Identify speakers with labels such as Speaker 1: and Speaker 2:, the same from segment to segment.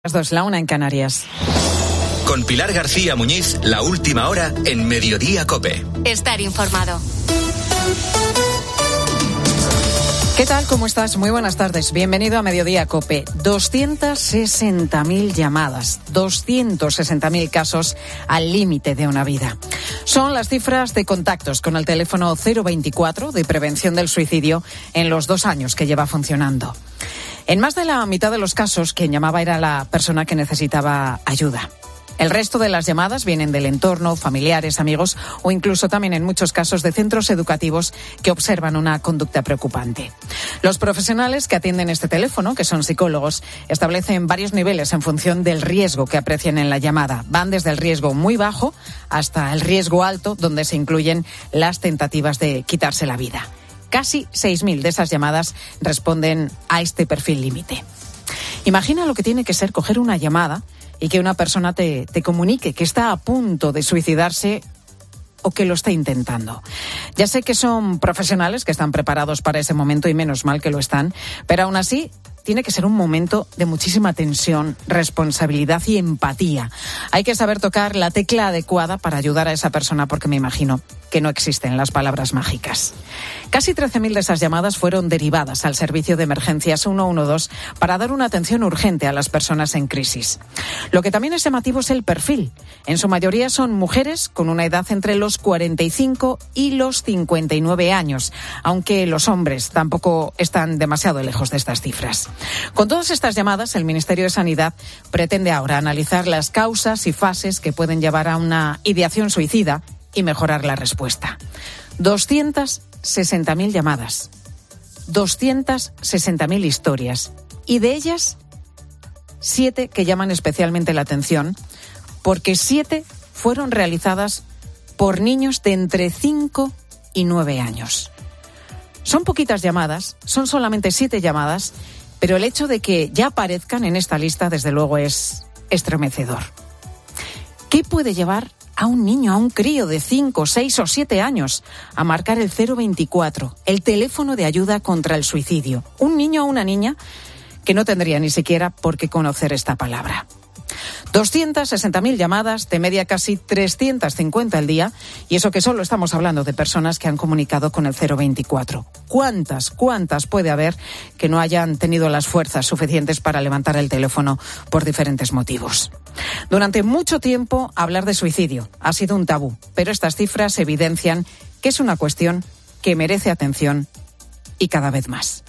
Speaker 1: Las 2, la 1 en Canarias.
Speaker 2: Con Pilar García Muñiz, la última hora en Mediodía COPE.
Speaker 3: Estar informado.
Speaker 1: ¿Qué tal? ¿Cómo estás? Muy buenas tardes. Bienvenido a Mediodía COPE. 260.000 llamadas, 260.000 casos al límite de una vida. Son las cifras de contactos con el teléfono 024 de prevención del suicidio en los 2 años que lleva funcionando. En más de la mitad de los casos, quien llamaba era la persona que necesitaba ayuda. El resto de las llamadas vienen del entorno, familiares, amigos o incluso también en muchos casos de centros educativos que observan una conducta preocupante. Los profesionales que atienden este teléfono, que son psicólogos, establecen varios niveles en función del riesgo que aprecian en la llamada. Van desde el riesgo muy bajo hasta el riesgo alto, donde se incluyen las tentativas de quitarse la vida. Casi 6.000 de esas llamadas responden a este perfil límite. Imagina lo que tiene que ser coger una llamada y que una persona te comunique que está a punto de suicidarse o que lo está intentando. Ya sé que son profesionales que están preparados para ese momento y menos mal que lo están, pero aún así tiene que ser un momento de muchísima tensión, responsabilidad y empatía. Hay que saber tocar la tecla adecuada para ayudar a esa persona porque me imagino que no existen las palabras mágicas. Casi 13.000 de esas llamadas fueron derivadas al servicio de emergencias 112 para dar una atención urgente a las personas en crisis. Lo que también es llamativo es el perfil. En su mayoría son mujeres con una edad entre los 45 y los 59 años, aunque los hombres tampoco están demasiado lejos de estas cifras. Con todas estas llamadas, el Ministerio de Sanidad pretende ahora analizar las causas y fases que pueden llevar a una ideación suicida y mejorar la respuesta. 260.000 llamadas, 260.000 historias y de ellas 7 que llaman especialmente la atención porque 7 fueron realizadas por niños de entre 5 y 9 años. Son poquitas llamadas, son solamente 7 llamadas, pero el hecho de que ya aparezcan en esta lista desde luego es estremecedor. ¿Qué puede llevar a un niño, a un crío de 5, 6 o 7 años a marcar el 024, el teléfono de ayuda contra el suicidio? Un niño o una niña que no tendría ni siquiera por qué conocer esta palabra. 260.000 llamadas, de media casi 350 al día, y eso que solo estamos hablando de personas que han comunicado con el 024. ¿Cuántas puede haber que no hayan tenido las fuerzas suficientes para levantar el teléfono por diferentes motivos? Durante mucho tiempo hablar de suicidio ha sido un tabú, pero estas cifras evidencian que es una cuestión que merece atención y cada vez más.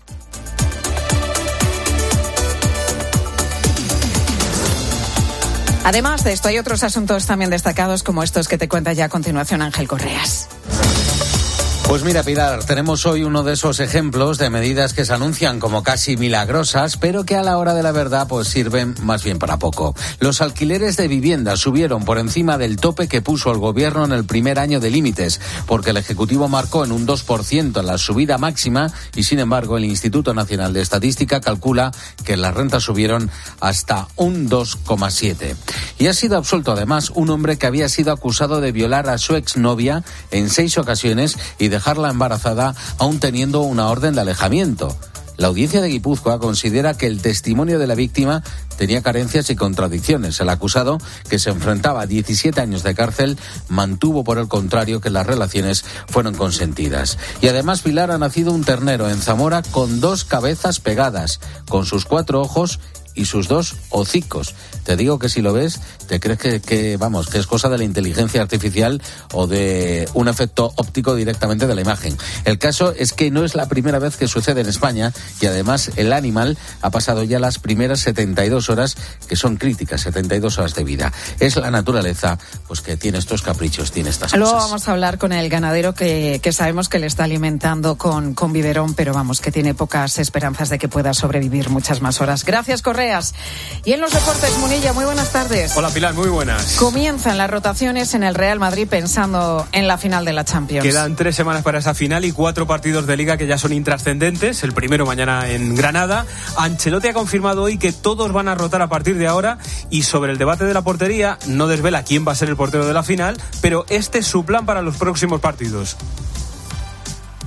Speaker 1: Además de esto, hay otros asuntos también destacados como estos que te cuenta ya a continuación Ángel Correas.
Speaker 4: Pues mira, Pilar, tenemos hoy uno de esos ejemplos de medidas que se anuncian como casi milagrosas, pero que a la hora de la verdad pues sirven más bien para poco. Los alquileres de vivienda subieron por encima del tope que puso el gobierno en el primer año de límites, porque el Ejecutivo marcó en un 2% la subida máxima y, sin embargo, el Instituto Nacional de Estadística calcula que las rentas subieron hasta un 2,7%. Y ha sido absuelto, además, un hombre que había sido acusado de violar a su exnovia en 6 ocasiones y dejarla embarazada aún teniendo una orden de alejamiento. La audiencia de Guipúzcoa considera que el testimonio de la víctima tenía carencias y contradicciones. El acusado, que se enfrentaba a 17 años de cárcel, mantuvo por el contrario que las relaciones fueron consentidas. Y además, Pilar, ha nacido un ternero en Zamora con 2 cabezas pegadas, con sus 4 ojos y sus 2 hocicos. Te digo que si lo ves, te crees que es cosa de la inteligencia artificial o de un efecto óptico directamente de la imagen. El caso es que no es la primera vez que sucede en España y además el animal ha pasado ya las primeras 72 horas, que son críticas, 72 horas de vida. Es la naturaleza pues que tiene estos caprichos, tiene estas
Speaker 1: Luego
Speaker 4: cosas.
Speaker 1: vamos a hablar con el ganadero que sabemos que le está alimentando con biberón, pero que tiene pocas esperanzas de que pueda sobrevivir muchas más horas. Gracias, Correas. Y en los deportes, Munilla, muy buenas tardes.
Speaker 5: Hola, Pilar, muy buenas.
Speaker 1: Comienzan las rotaciones en el Real Madrid pensando en la final de la Champions.
Speaker 5: Quedan 3 semanas para esa final y 4 partidos de Liga que ya son intrascendentes. El primero mañana en Granada. Ancelotti ha confirmado hoy que todos van a rotar a partir de ahora, y sobre el debate de la portería no desvela quién va a ser el portero de la final, pero este es su plan para los próximos partidos.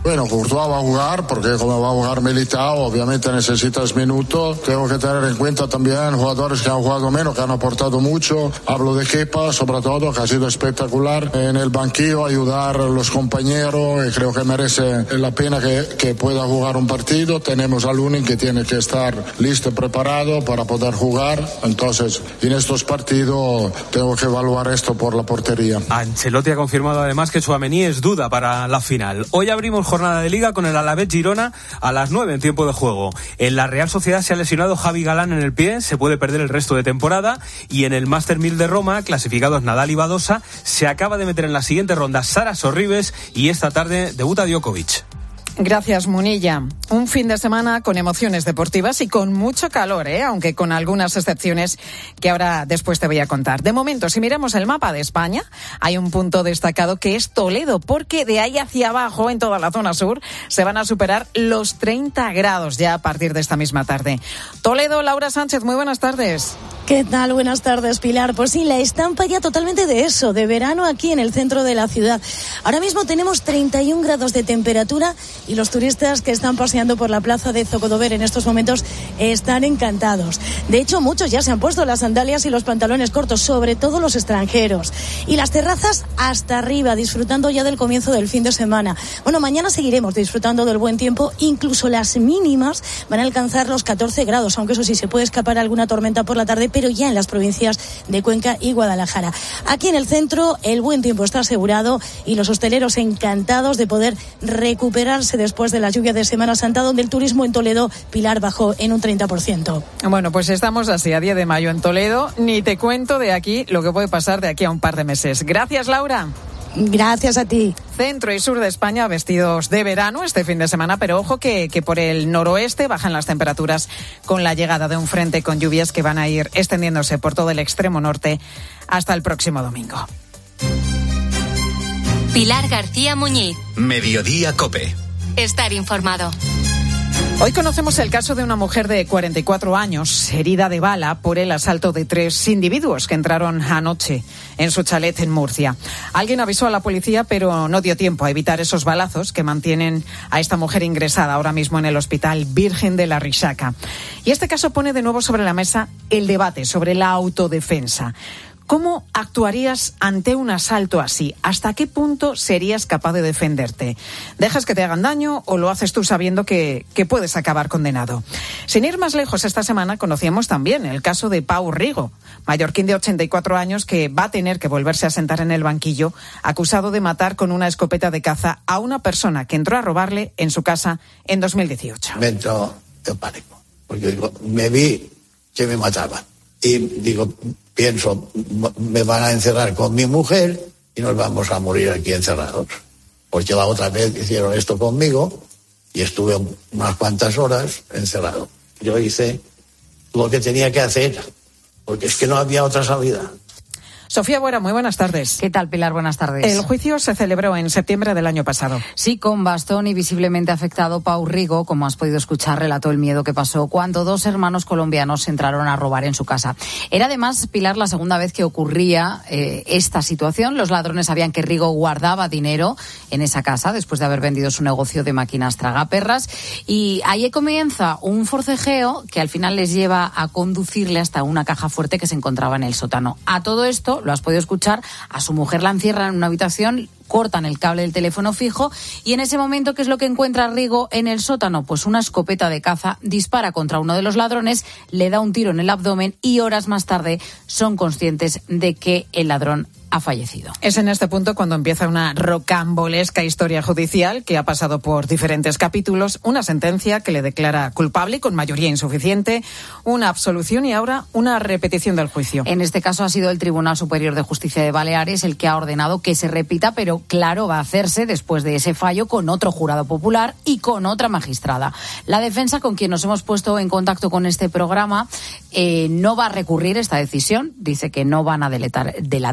Speaker 3: Bueno, Courtois va a jugar porque como va a jugar Militao, obviamente necesitas minutos. Tengo que tener en cuenta también jugadores que han jugado menos, que han aportado mucho. Hablo de Kepa, sobre todo, que ha sido espectacular en el banquillo, ayudar a los compañeros, y creo que merece la pena que pueda jugar un partido. Tenemos a Lunin que tiene que estar listo y preparado para poder jugar. Entonces, en estos partidos tengo que evaluar esto por la portería.
Speaker 5: Ancelotti ha confirmado además que Tchouaméni es duda para la final. Hoy abrimos jornada de Liga con el Alavés Girona a las 9 en tiempo de juego. En la Real Sociedad se ha lesionado Javi Galán en el pie, se puede perder el resto de temporada, y en el Master 1000 de Roma, clasificados Nadal y Badosa, se acaba de meter en la siguiente ronda Sara Sorribes y esta tarde debuta Djokovic.
Speaker 1: Gracias, Munilla. Un fin de semana con emociones deportivas y con mucho calor, aunque con algunas excepciones que ahora después te voy a contar. De momento, si miramos el mapa de España, hay un punto destacado que es Toledo, porque de ahí hacia abajo, en toda la zona sur, se van a superar los 30 grados ya a partir de esta misma tarde. Toledo, Laura Sánchez, muy buenas tardes.
Speaker 6: ¿Qué tal? Buenas tardes, Pilar. Pues sí, la estampa ya totalmente de eso, de verano aquí en el centro de la ciudad. Ahora mismo tenemos 31 grados de temperatura y los turistas que están paseando por la plaza de Zocodover en estos momentos están encantados. De hecho, muchos ya se han puesto las sandalias y los pantalones cortos, sobre todo los extranjeros. Y las terrazas hasta arriba, disfrutando ya del comienzo del fin de semana. Bueno, mañana seguiremos disfrutando del buen tiempo, incluso las mínimas van a alcanzar los 14 grados, aunque eso sí, se puede escapar alguna tormenta por la tarde, pero ya en las provincias de Cuenca y Guadalajara. Aquí en el centro el buen tiempo está asegurado y los hosteleros encantados de poder recuperarse después de la lluvia de Semana Santa, donde el turismo en Toledo, Pilar, bajó en un 30%.
Speaker 1: Bueno, pues estamos así a 10 de mayo en Toledo. Ni te cuento de aquí lo que puede pasar de aquí a un par de meses. Gracias, Laura.
Speaker 6: Gracias a ti.
Speaker 1: Centro y sur de España vestidos de verano este fin de semana, pero ojo que por el noroeste bajan las temperaturas con la llegada de un frente con lluvias que van a ir extendiéndose por todo el extremo norte hasta el próximo domingo.
Speaker 7: Pilar García Muñiz.
Speaker 2: Mediodía COPE.
Speaker 7: Estar informado.
Speaker 1: Hoy conocemos el caso de una mujer de 44 años, herida de bala por el asalto de 3 individuos que entraron anoche en su chalet en Murcia. Alguien avisó a la policía, pero no dio tiempo a evitar esos balazos que mantienen a esta mujer ingresada ahora mismo en el Hospital Virgen de la Rixaca. Y este caso pone de nuevo sobre la mesa el debate sobre la autodefensa. ¿Cómo actuarías ante un asalto así? ¿Hasta qué punto serías capaz de defenderte? ¿Dejas que te hagan daño o lo haces tú sabiendo que puedes acabar condenado? Sin ir más lejos, esta semana conocíamos también el caso de Pau Rigo, mallorquín de 84 años que va a tener que volverse a sentar en el banquillo, acusado de matar con una escopeta de caza a una persona que entró a robarle en su casa en 2018.
Speaker 8: Me entró el pánico, porque me vi que me mataban. Y pienso, me van a encerrar con mi mujer y nos vamos a morir aquí encerrados. Porque la otra vez hicieron esto conmigo y estuve unas cuantas horas encerrado. Yo hice lo que tenía que hacer, porque es que no había otra salida.
Speaker 1: Sofía Buera, muy buenas tardes.
Speaker 9: ¿Qué tal, Pilar? Buenas tardes.
Speaker 1: El juicio se celebró en septiembre del año pasado.
Speaker 9: Sí, con bastón y visiblemente afectado, Pau Rigo, como has podido escuchar, relató el miedo que pasó cuando 2 hermanos colombianos entraron a robar en su casa. Era además, Pilar, la segunda vez que ocurría esta situación. Los ladrones sabían que Rigo guardaba dinero en esa casa después de haber vendido su negocio de máquinas tragaperras. Y ahí comienza un forcejeo que al final les lleva a conducirle hasta una caja fuerte que se encontraba en el sótano. A todo esto, lo has podido escuchar, a su mujer la encierran en una habitación, cortan el cable del teléfono fijo y en ese momento, ¿qué es lo que encuentra Rigo en el sótano? Pues una escopeta de caza, dispara contra uno de los ladrones, le da un tiro en el abdomen y horas más tarde son conscientes de que el ladrón ha fallecido.
Speaker 1: Es en este punto cuando empieza una rocambolesca historia judicial que ha pasado por diferentes capítulos, una sentencia que le declara culpable con mayoría insuficiente, una absolución y ahora una repetición del juicio.
Speaker 9: En este caso ha sido el Tribunal Superior de Justicia de Baleares el que ha ordenado que se repita, pero claro, va a hacerse después de ese fallo con otro jurado popular y con otra magistrada. La defensa, con quien nos hemos puesto en contacto con este programa, no va a recurrir esta decisión, dice que no van a delatar en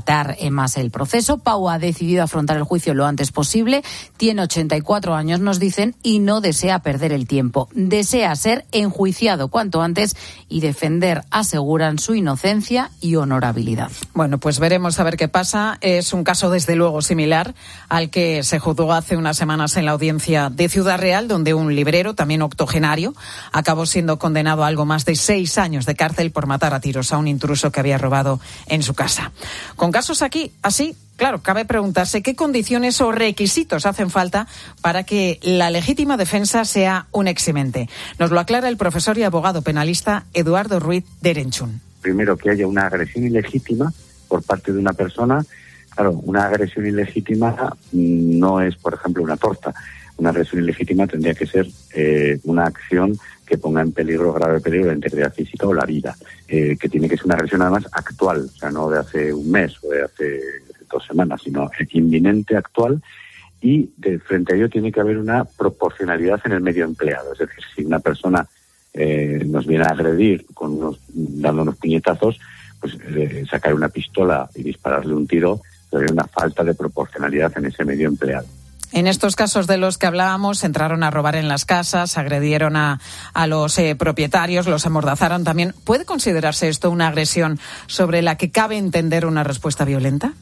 Speaker 9: más el proceso. Pau ha decidido afrontar el juicio lo antes posible. Tiene 84 años, nos dicen, y no desea perder el tiempo. Desea ser enjuiciado cuanto antes y defender, aseguran, su inocencia y honorabilidad.
Speaker 1: Bueno, pues veremos a ver qué pasa. Es un caso desde luego similar al que se juzgó hace unas semanas en la audiencia de Ciudad Real, donde un librero, también octogenario, acabó siendo condenado a algo más de 6 años de cárcel por matar a tiros a un intruso que había robado en su casa. Con casos aquí, así, claro, cabe preguntarse qué condiciones o requisitos hacen falta para que la legítima defensa sea un eximente. Nos lo aclara el profesor y abogado penalista Eduardo Ruiz de Erenchun.
Speaker 10: Primero, que haya una agresión ilegítima por parte de una persona. Claro, una agresión ilegítima no es, por ejemplo, una torta. Una agresión ilegítima tendría que ser una acción que ponga en peligro, grave peligro, la integridad física o la vida. Que tiene que ser una agresión además actual, o sea, no de hace un mes o de hace 2 semanas, sino inminente, actual. Y frente a ello tiene que haber una proporcionalidad en el medio empleado. Es decir, si una persona nos viene a agredir dando unos puñetazos, pues sacar una pistola y dispararle un tiro, hay una falta de proporcionalidad en ese medio empleado.
Speaker 1: En estos casos de los que hablábamos, entraron a robar en las casas, agredieron a los propietarios, los amordazaron también. ¿Puede considerarse esto una agresión sobre la que cabe entender una respuesta violenta?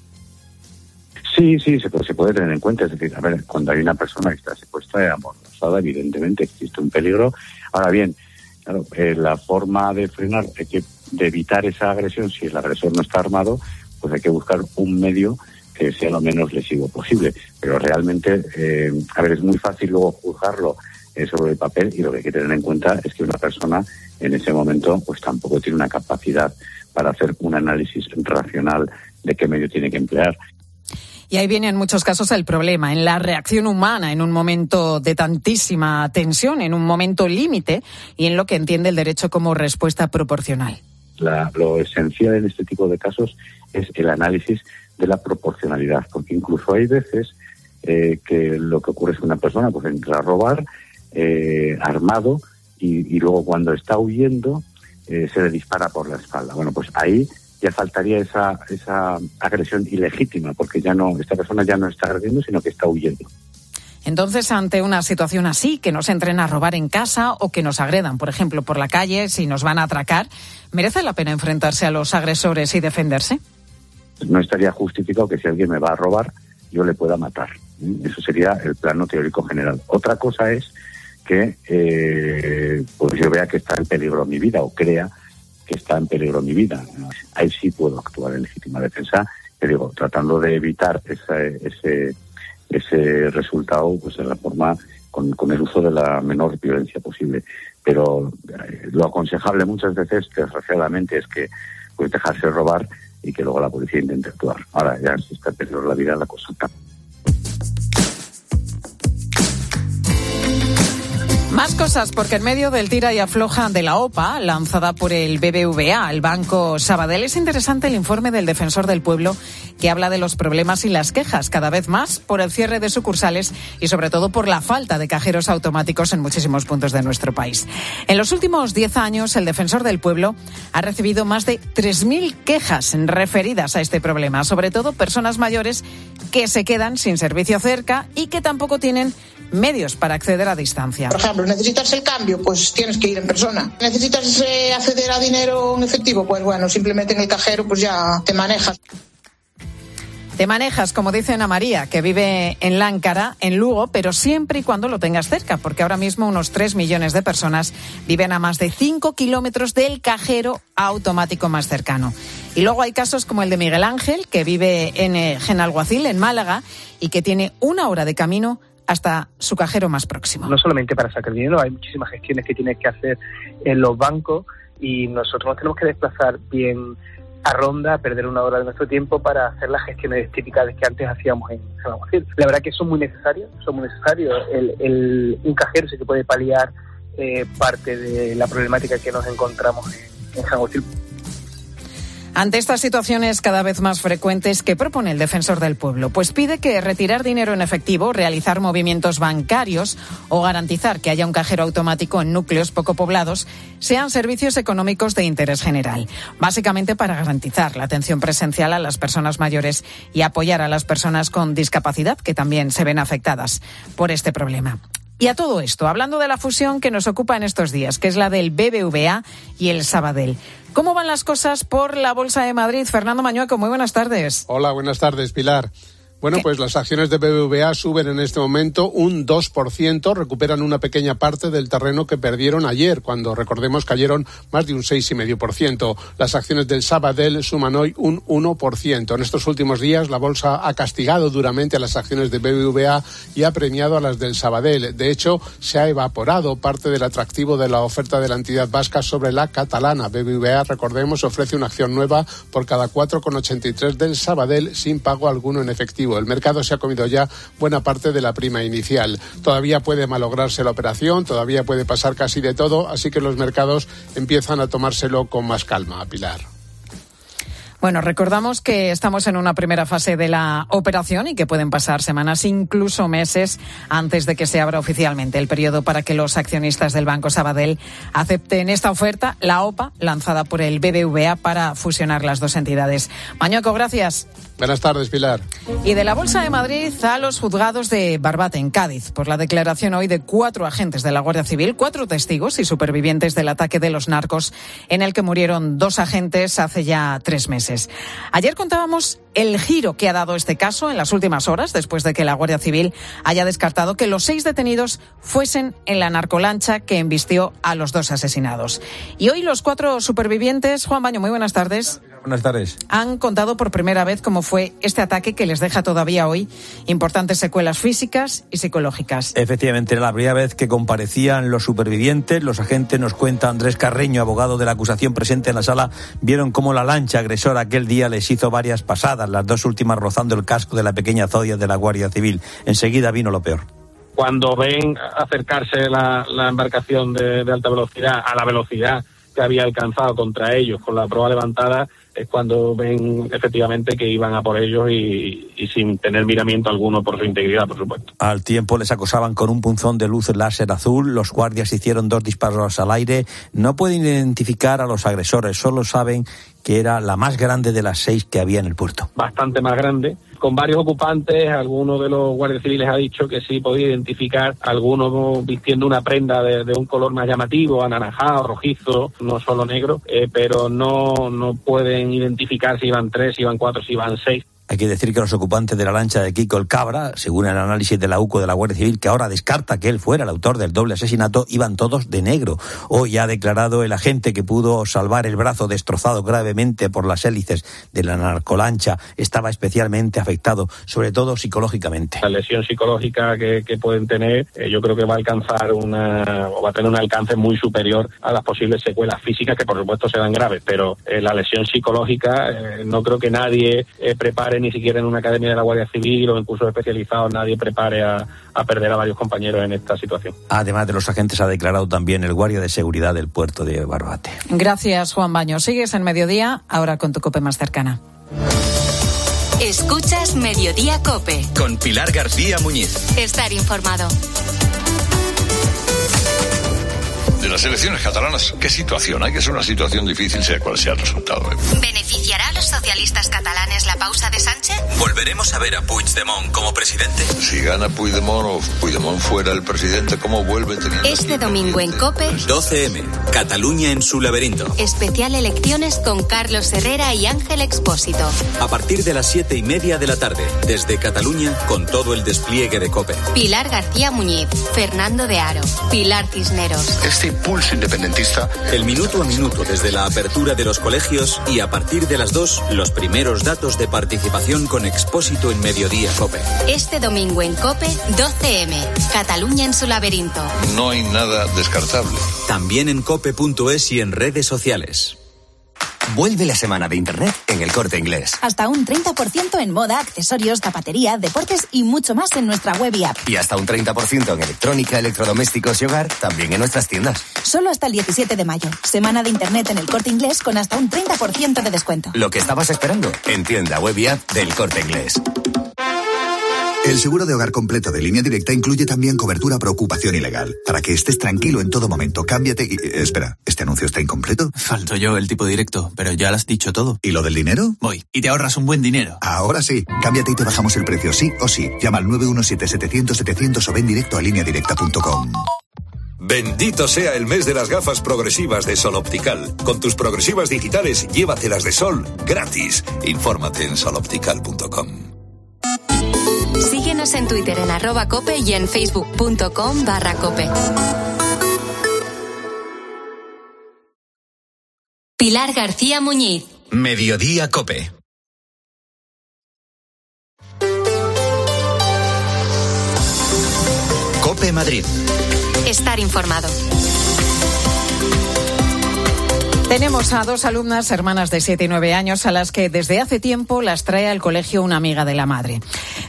Speaker 10: Sí, se puede tener en cuenta. Es decir, a ver, cuando hay una persona que está secuestrada y amordazada, evidentemente existe un peligro. Ahora bien, claro, la forma de frenar, de evitar esa agresión, si el agresor no está armado, pues hay que buscar un medio que sea lo menos lesivo posible. Pero realmente, es muy fácil luego juzgarlo sobre el papel, y lo que hay que tener en cuenta es que una persona en ese momento pues tampoco tiene una capacidad para hacer un análisis racional de qué medio tiene que emplear.
Speaker 1: Y ahí viene en muchos casos el problema, en la reacción humana, en un momento de tantísima tensión, en un momento límite, y en lo que entiende el derecho como respuesta proporcional.
Speaker 10: Lo esencial en este tipo de casos es el análisis de la proporcionalidad, porque incluso hay veces que lo que ocurre es que una persona pues entra a robar armado y luego cuando está huyendo se le dispara por la espalda. Bueno, pues ahí ya faltaría esa agresión ilegítima, porque esta persona ya no está agrediendo, sino que está huyendo.
Speaker 1: Entonces, ante una situación así, que nos entren a robar en casa o que nos agredan, por ejemplo, por la calle, si nos van a atracar, ¿merece la pena enfrentarse a los agresores y defenderse?
Speaker 10: No estaría justificado que si alguien me va a robar, yo le pueda matar. Eso sería el plano teórico general. Otra cosa es que pues yo vea que está en peligro mi vida o crea que está en peligro mi vida. Ahí sí puedo actuar en legítima defensa, te digo, tratando de evitar ese resultado pues de la forma con el uso de la menor violencia posible. Pero lo aconsejable muchas veces, desgraciadamente, es que pues dejarse robar y que luego la policía intente actuar. Ahora ya si está en peligro la vida, la cosa cambia.
Speaker 1: Más cosas, porque en medio del tira y afloja de la OPA, lanzada por el BBVA, el Banco Sabadell, es interesante el informe del Defensor del Pueblo, que habla de los problemas y las quejas cada vez más por el cierre de sucursales y sobre todo por la falta de cajeros automáticos en muchísimos puntos de nuestro país. En los últimos 10 años, el Defensor del Pueblo ha recibido más de 3.000 quejas referidas a este problema, sobre todo personas mayores que se quedan sin servicio cerca y que tampoco tienen medios para acceder a distancia.
Speaker 11: Por ejemplo, ¿necesitas el cambio? Pues tienes que ir en persona. ¿Necesitas acceder a dinero en efectivo? Pues bueno, simplemente en el cajero pues ya te manejas.
Speaker 1: Te manejas, como dice Ana María, que vive en Láncara, en Lugo, pero siempre y cuando lo tengas cerca, porque ahora mismo unos 3 millones de personas viven a más de 5 kilómetros del cajero automático más cercano. Y luego hay casos como el de Miguel Ángel, que vive en Genalguacil, en Málaga, y que tiene 1 hora de camino hasta su cajero más próximo.
Speaker 12: No solamente para sacar dinero, hay muchísimas gestiones que tienes que hacer en los bancos y nosotros nos tenemos que desplazar bien a Ronda, perder 1 hora de nuestro tiempo para hacer las gestiones típicas que antes hacíamos en San Agustín. La verdad que son muy necesarios. Un cajero sí que puede paliar parte de la problemática que nos encontramos en San Agustín.
Speaker 1: Ante estas situaciones cada vez más frecuentes, ¿qué propone el Defensor del Pueblo? Pues pide que retirar dinero en efectivo, realizar movimientos bancarios o garantizar que haya un cajero automático en núcleos poco poblados sean servicios económicos de interés general. Básicamente para garantizar la atención presencial a las personas mayores y apoyar a las personas con discapacidad que también se ven afectadas por este problema. Y a todo esto, hablando de la fusión que nos ocupa en estos días, que es la del BBVA y el Sabadell. ¿Cómo van las cosas por la Bolsa de Madrid? Fernando Mañueco, muy buenas tardes.
Speaker 13: Hola, buenas tardes, Pilar. Bueno, pues las acciones de BBVA suben en este momento un 2%, recuperan una pequeña parte del terreno que perdieron ayer, cuando, recordemos, cayeron más de un 6,5%. Las acciones del Sabadell suman hoy un 1%. En estos últimos días, la bolsa ha castigado duramente a las acciones de BBVA y ha premiado a las del Sabadell. De hecho, se ha evaporado parte del atractivo de la oferta de la entidad vasca sobre la catalana. BBVA, recordemos, ofrece una acción nueva por cada 4,83 del Sabadell sin pago alguno en efectivo. El mercado se ha comido ya buena parte de la prima inicial. Todavía puede malograrse la operación, todavía puede pasar casi de todo, así que los mercados empiezan a tomárselo con más calma, Pilar.
Speaker 1: Bueno, recordamos que estamos en una primera fase de la operación y que pueden pasar semanas, incluso meses, antes de que se abra oficialmente el periodo para que los accionistas del Banco Sabadell acepten esta oferta, la OPA, lanzada por el BBVA para fusionar las dos entidades. Mañueco, gracias.
Speaker 13: Buenas tardes, Pilar.
Speaker 1: Y de la Bolsa de Madrid a los juzgados de Barbate, en Cádiz, por la declaración hoy de 4 agentes de la Guardia Civil, 4 testigos y supervivientes del ataque de los narcos, en el que murieron 2 agentes hace ya 3 meses. Ayer contábamos el giro que ha dado este caso en las últimas horas, después de que la Guardia Civil haya descartado que los 6 detenidos fuesen en la narcolancha que embistió a los 2 asesinados. Y hoy los 4 supervivientes, Juan Baño, muy buenas tardes.
Speaker 14: Buenas tardes.
Speaker 1: Han contado por primera vez cómo fue este ataque que les deja todavía hoy importantes secuelas físicas y psicológicas.
Speaker 14: Efectivamente, era la primera vez que comparecían los supervivientes. Los agentes, nos cuenta Andrés Carreño, abogado de la acusación presente en la sala, vieron cómo la lancha agresora aquel día les hizo varias pasadas, las 2 últimas rozando el casco de la pequeña Zodia de la Guardia Civil. Enseguida vino lo peor.
Speaker 15: Cuando ven acercarse la embarcación de alta velocidad a la velocidad que había alcanzado contra ellos con la proa levantada, es cuando ven efectivamente que iban a por ellos y sin tener miramiento alguno por su integridad, por supuesto.
Speaker 14: Al tiempo les acosaban con un punzón de luz láser azul. Los guardias hicieron 2 disparos al aire. No pueden identificar a los agresores, solo saben que era la más grande de las 6 que había en el puerto.
Speaker 15: Bastante más grande, con varios ocupantes. Alguno de los guardias civiles ha dicho que sí podía identificar a algunos vistiendo una prenda de un color más llamativo, anaranjado, rojizo, no solo negro, pero no pueden identificar si iban 3, si iban 4, si iban 6.
Speaker 14: Hay que decir que los ocupantes de la lancha de Kiko el Cabra, según el análisis de la UCO de la Guardia Civil, que ahora descarta que él fuera el autor del doble asesinato, iban todos de negro. Hoy ha declarado el agente que pudo salvar el brazo destrozado gravemente por las hélices de la narcolancha. Estaba especialmente afectado, sobre todo psicológicamente.
Speaker 15: La lesión psicológica que pueden tener, yo creo que va a alcanzar va a tener un alcance muy superior a las posibles secuelas físicas, que por supuesto serán graves, pero la lesión psicológica, no creo que nadie prepare, ni siquiera en una academia de la Guardia Civil o en cursos especializados, nadie prepare a perder a varios compañeros en esta situación.
Speaker 14: Además de los agentes, ha declarado también el guardia de seguridad del puerto de Barbate.
Speaker 1: Gracias, Juan Baño. Sigues en Mediodía, ahora con tu COPE más cercana.
Speaker 7: Escuchas Mediodía COPE.
Speaker 2: Con Pilar García Muñiz.
Speaker 7: Estar informado.
Speaker 16: De las elecciones catalanas, ¿qué situación hay? Que es una situación difícil, sea cual sea el resultado.
Speaker 7: ¿Beneficiará a los socialistas catalanes la pausa de Sánchez?
Speaker 2: ¿Volveremos a ver a Puigdemont como presidente?
Speaker 16: Si gana Puigdemont o Puigdemont fuera el presidente, ¿cómo vuelve teniendo?
Speaker 7: Este domingo en COPE,
Speaker 2: 12M, Cataluña en su laberinto.
Speaker 7: Especial elecciones con Carlos Herrera y Ángel Expósito.
Speaker 2: A partir de las 7:30 de la tarde, desde Cataluña, con todo el despliegue de COPE.
Speaker 7: Pilar García Muñiz, Fernando de Aro, Pilar Cisneros.
Speaker 16: Este impulso independentista.
Speaker 2: El minuto a minuto desde la apertura de los colegios y a partir de las 2, los primeros datos de participación con Expósito en Mediodía COPE.
Speaker 7: Este domingo en COPE, 12M, Cataluña en su laberinto.
Speaker 16: No hay nada descartable.
Speaker 2: También en cope.es y en redes sociales.
Speaker 17: Vuelve la semana de Internet en El Corte Inglés.
Speaker 18: Hasta un 30% en moda, accesorios, zapatería, deportes y mucho más en nuestra web y app.
Speaker 17: Y hasta un 30% en electrónica, electrodomésticos y hogar, también en nuestras tiendas.
Speaker 18: Solo hasta el 17 de mayo. Semana de Internet en El Corte Inglés con hasta un 30% de descuento.
Speaker 17: Lo que estabas esperando, en tienda web y app del Corte Inglés.
Speaker 19: El seguro de hogar completo de Línea Directa incluye también cobertura por ocupación ilegal. Para que estés tranquilo en todo momento, cámbiate y... espera, ¿este anuncio está incompleto?
Speaker 20: Falto yo el tipo directo, pero ya lo has dicho todo.
Speaker 19: ¿Y lo del dinero?
Speaker 20: Voy, y te ahorras un buen dinero.
Speaker 19: Ahora sí, cámbiate y te bajamos el precio sí o sí. Llama al 917-700-700 o ven directo a lineadirecta.com.
Speaker 21: Bendito sea el mes de las gafas progresivas de Sol Optical. Con tus progresivas digitales, llévatelas de sol gratis. Infórmate en soloptical.com.
Speaker 7: Síguenos en Twitter en @cope y en facebook.com/cope. Pilar García Muñiz.
Speaker 2: Mediodía Cope. Cope Madrid.
Speaker 7: Estar informado.
Speaker 1: Tenemos a dos alumnas, hermanas de 7 y 9 años, a las que desde hace tiempo las trae al colegio una amiga de la madre.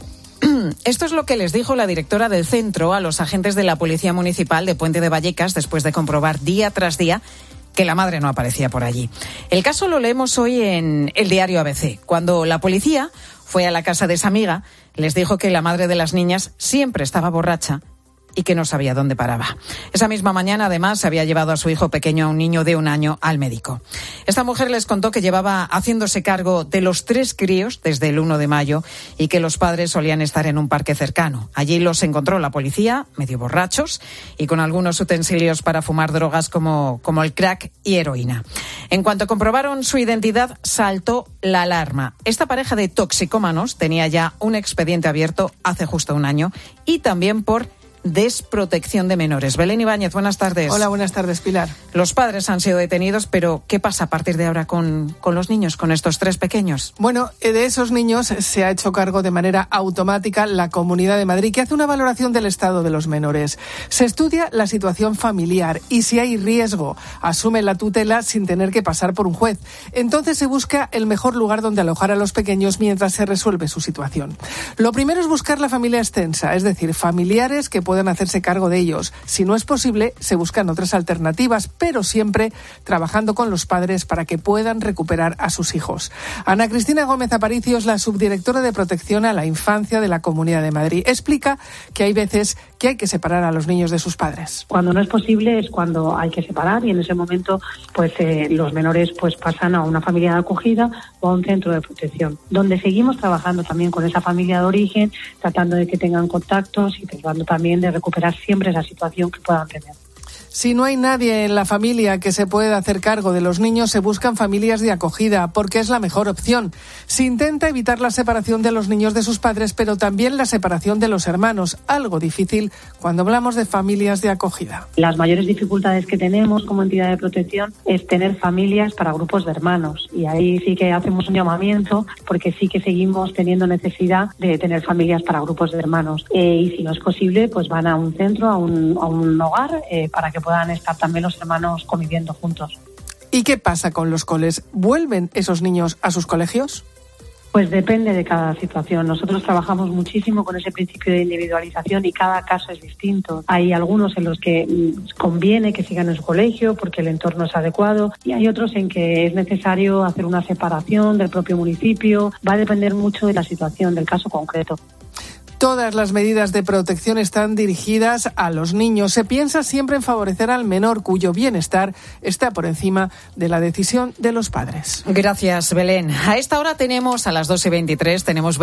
Speaker 1: Esto es lo que les dijo la directora del centro a los agentes de la Policía Municipal de Puente de Vallecas después de comprobar día tras día que la madre no aparecía por allí. El caso lo leemos hoy en el diario ABC. Cuando la policía fue a la casa de esa amiga, les dijo que la madre de las niñas siempre estaba borracha y que no sabía dónde paraba. Esa misma mañana, además, se había llevado a su hijo pequeño, a un niño de 1 año, al médico. Esta mujer les contó que llevaba haciéndose cargo de los 3 críos desde el 1 de mayo y que los padres solían estar en un parque cercano. Allí los encontró la policía, medio borrachos, y con algunos utensilios para fumar drogas como el crack y heroína. En cuanto comprobaron su identidad, saltó la alarma. Esta pareja de toxicómanos tenía ya un expediente abierto hace justo 1 año y también por desprotección de menores. Belén Ibáñez, buenas tardes.
Speaker 22: Hola, buenas tardes, Pilar.
Speaker 1: Los padres han sido detenidos, pero ¿qué pasa a partir de ahora con los niños, con estos 3 pequeños?
Speaker 22: Bueno, de esos niños se ha hecho cargo de manera automática la Comunidad de Madrid, que hace una valoración del estado de los menores. Se estudia la situación familiar y si hay riesgo, asume la tutela sin tener que pasar por un juez. Entonces se busca el mejor lugar donde alojar a los pequeños mientras se resuelve su situación. Lo primero es buscar la familia extensa, es decir, familiares que pueden hacerse cargo de ellos. Si no es posible, se buscan otras alternativas, pero siempre trabajando con los padres para que puedan recuperar a sus hijos. Ana Cristina Gómez Aparicio es la subdirectora de Protección a la Infancia de la Comunidad de Madrid. Explica que hay veces que hay que separar a los niños de sus padres.
Speaker 23: Cuando no es posible es cuando hay que separar y en ese momento pues los menores pues pasan a una familia de acogida o a un centro de protección, donde seguimos trabajando también con esa familia de origen, tratando de que tengan contactos y tratando también de recuperar siempre esa situación que puedan tener.
Speaker 22: Si no hay nadie en la familia que se pueda hacer cargo de los niños, se buscan familias de acogida, porque es la mejor opción. Se intenta evitar la separación de los niños de sus padres, pero también la separación de los hermanos, algo difícil cuando hablamos de familias de acogida.
Speaker 23: Las mayores dificultades que tenemos como entidad de protección es tener familias para grupos de hermanos, y ahí sí que hacemos un llamamiento, porque sí que seguimos teniendo necesidad de tener familias para grupos de hermanos. Y si no es posible, pues van a un centro, a un hogar, para que puedan estar también los hermanos conviviendo juntos.
Speaker 22: ¿Y qué pasa con los coles? ¿Vuelven esos niños a sus colegios?
Speaker 23: Pues depende de cada situación. Nosotros trabajamos muchísimo con ese principio de individualización y cada caso es distinto. Hay algunos en los que conviene que sigan en su colegio porque el entorno es adecuado y hay otros en que es necesario hacer una separación del propio municipio. Va a depender mucho de la situación, del caso concreto.
Speaker 22: Todas las medidas de protección están dirigidas a los niños. Se piensa siempre en favorecer al menor, cuyo bienestar está por encima de la decisión de los padres.
Speaker 1: Gracias, Belén. A esta hora tenemos, a las 2:23, tenemos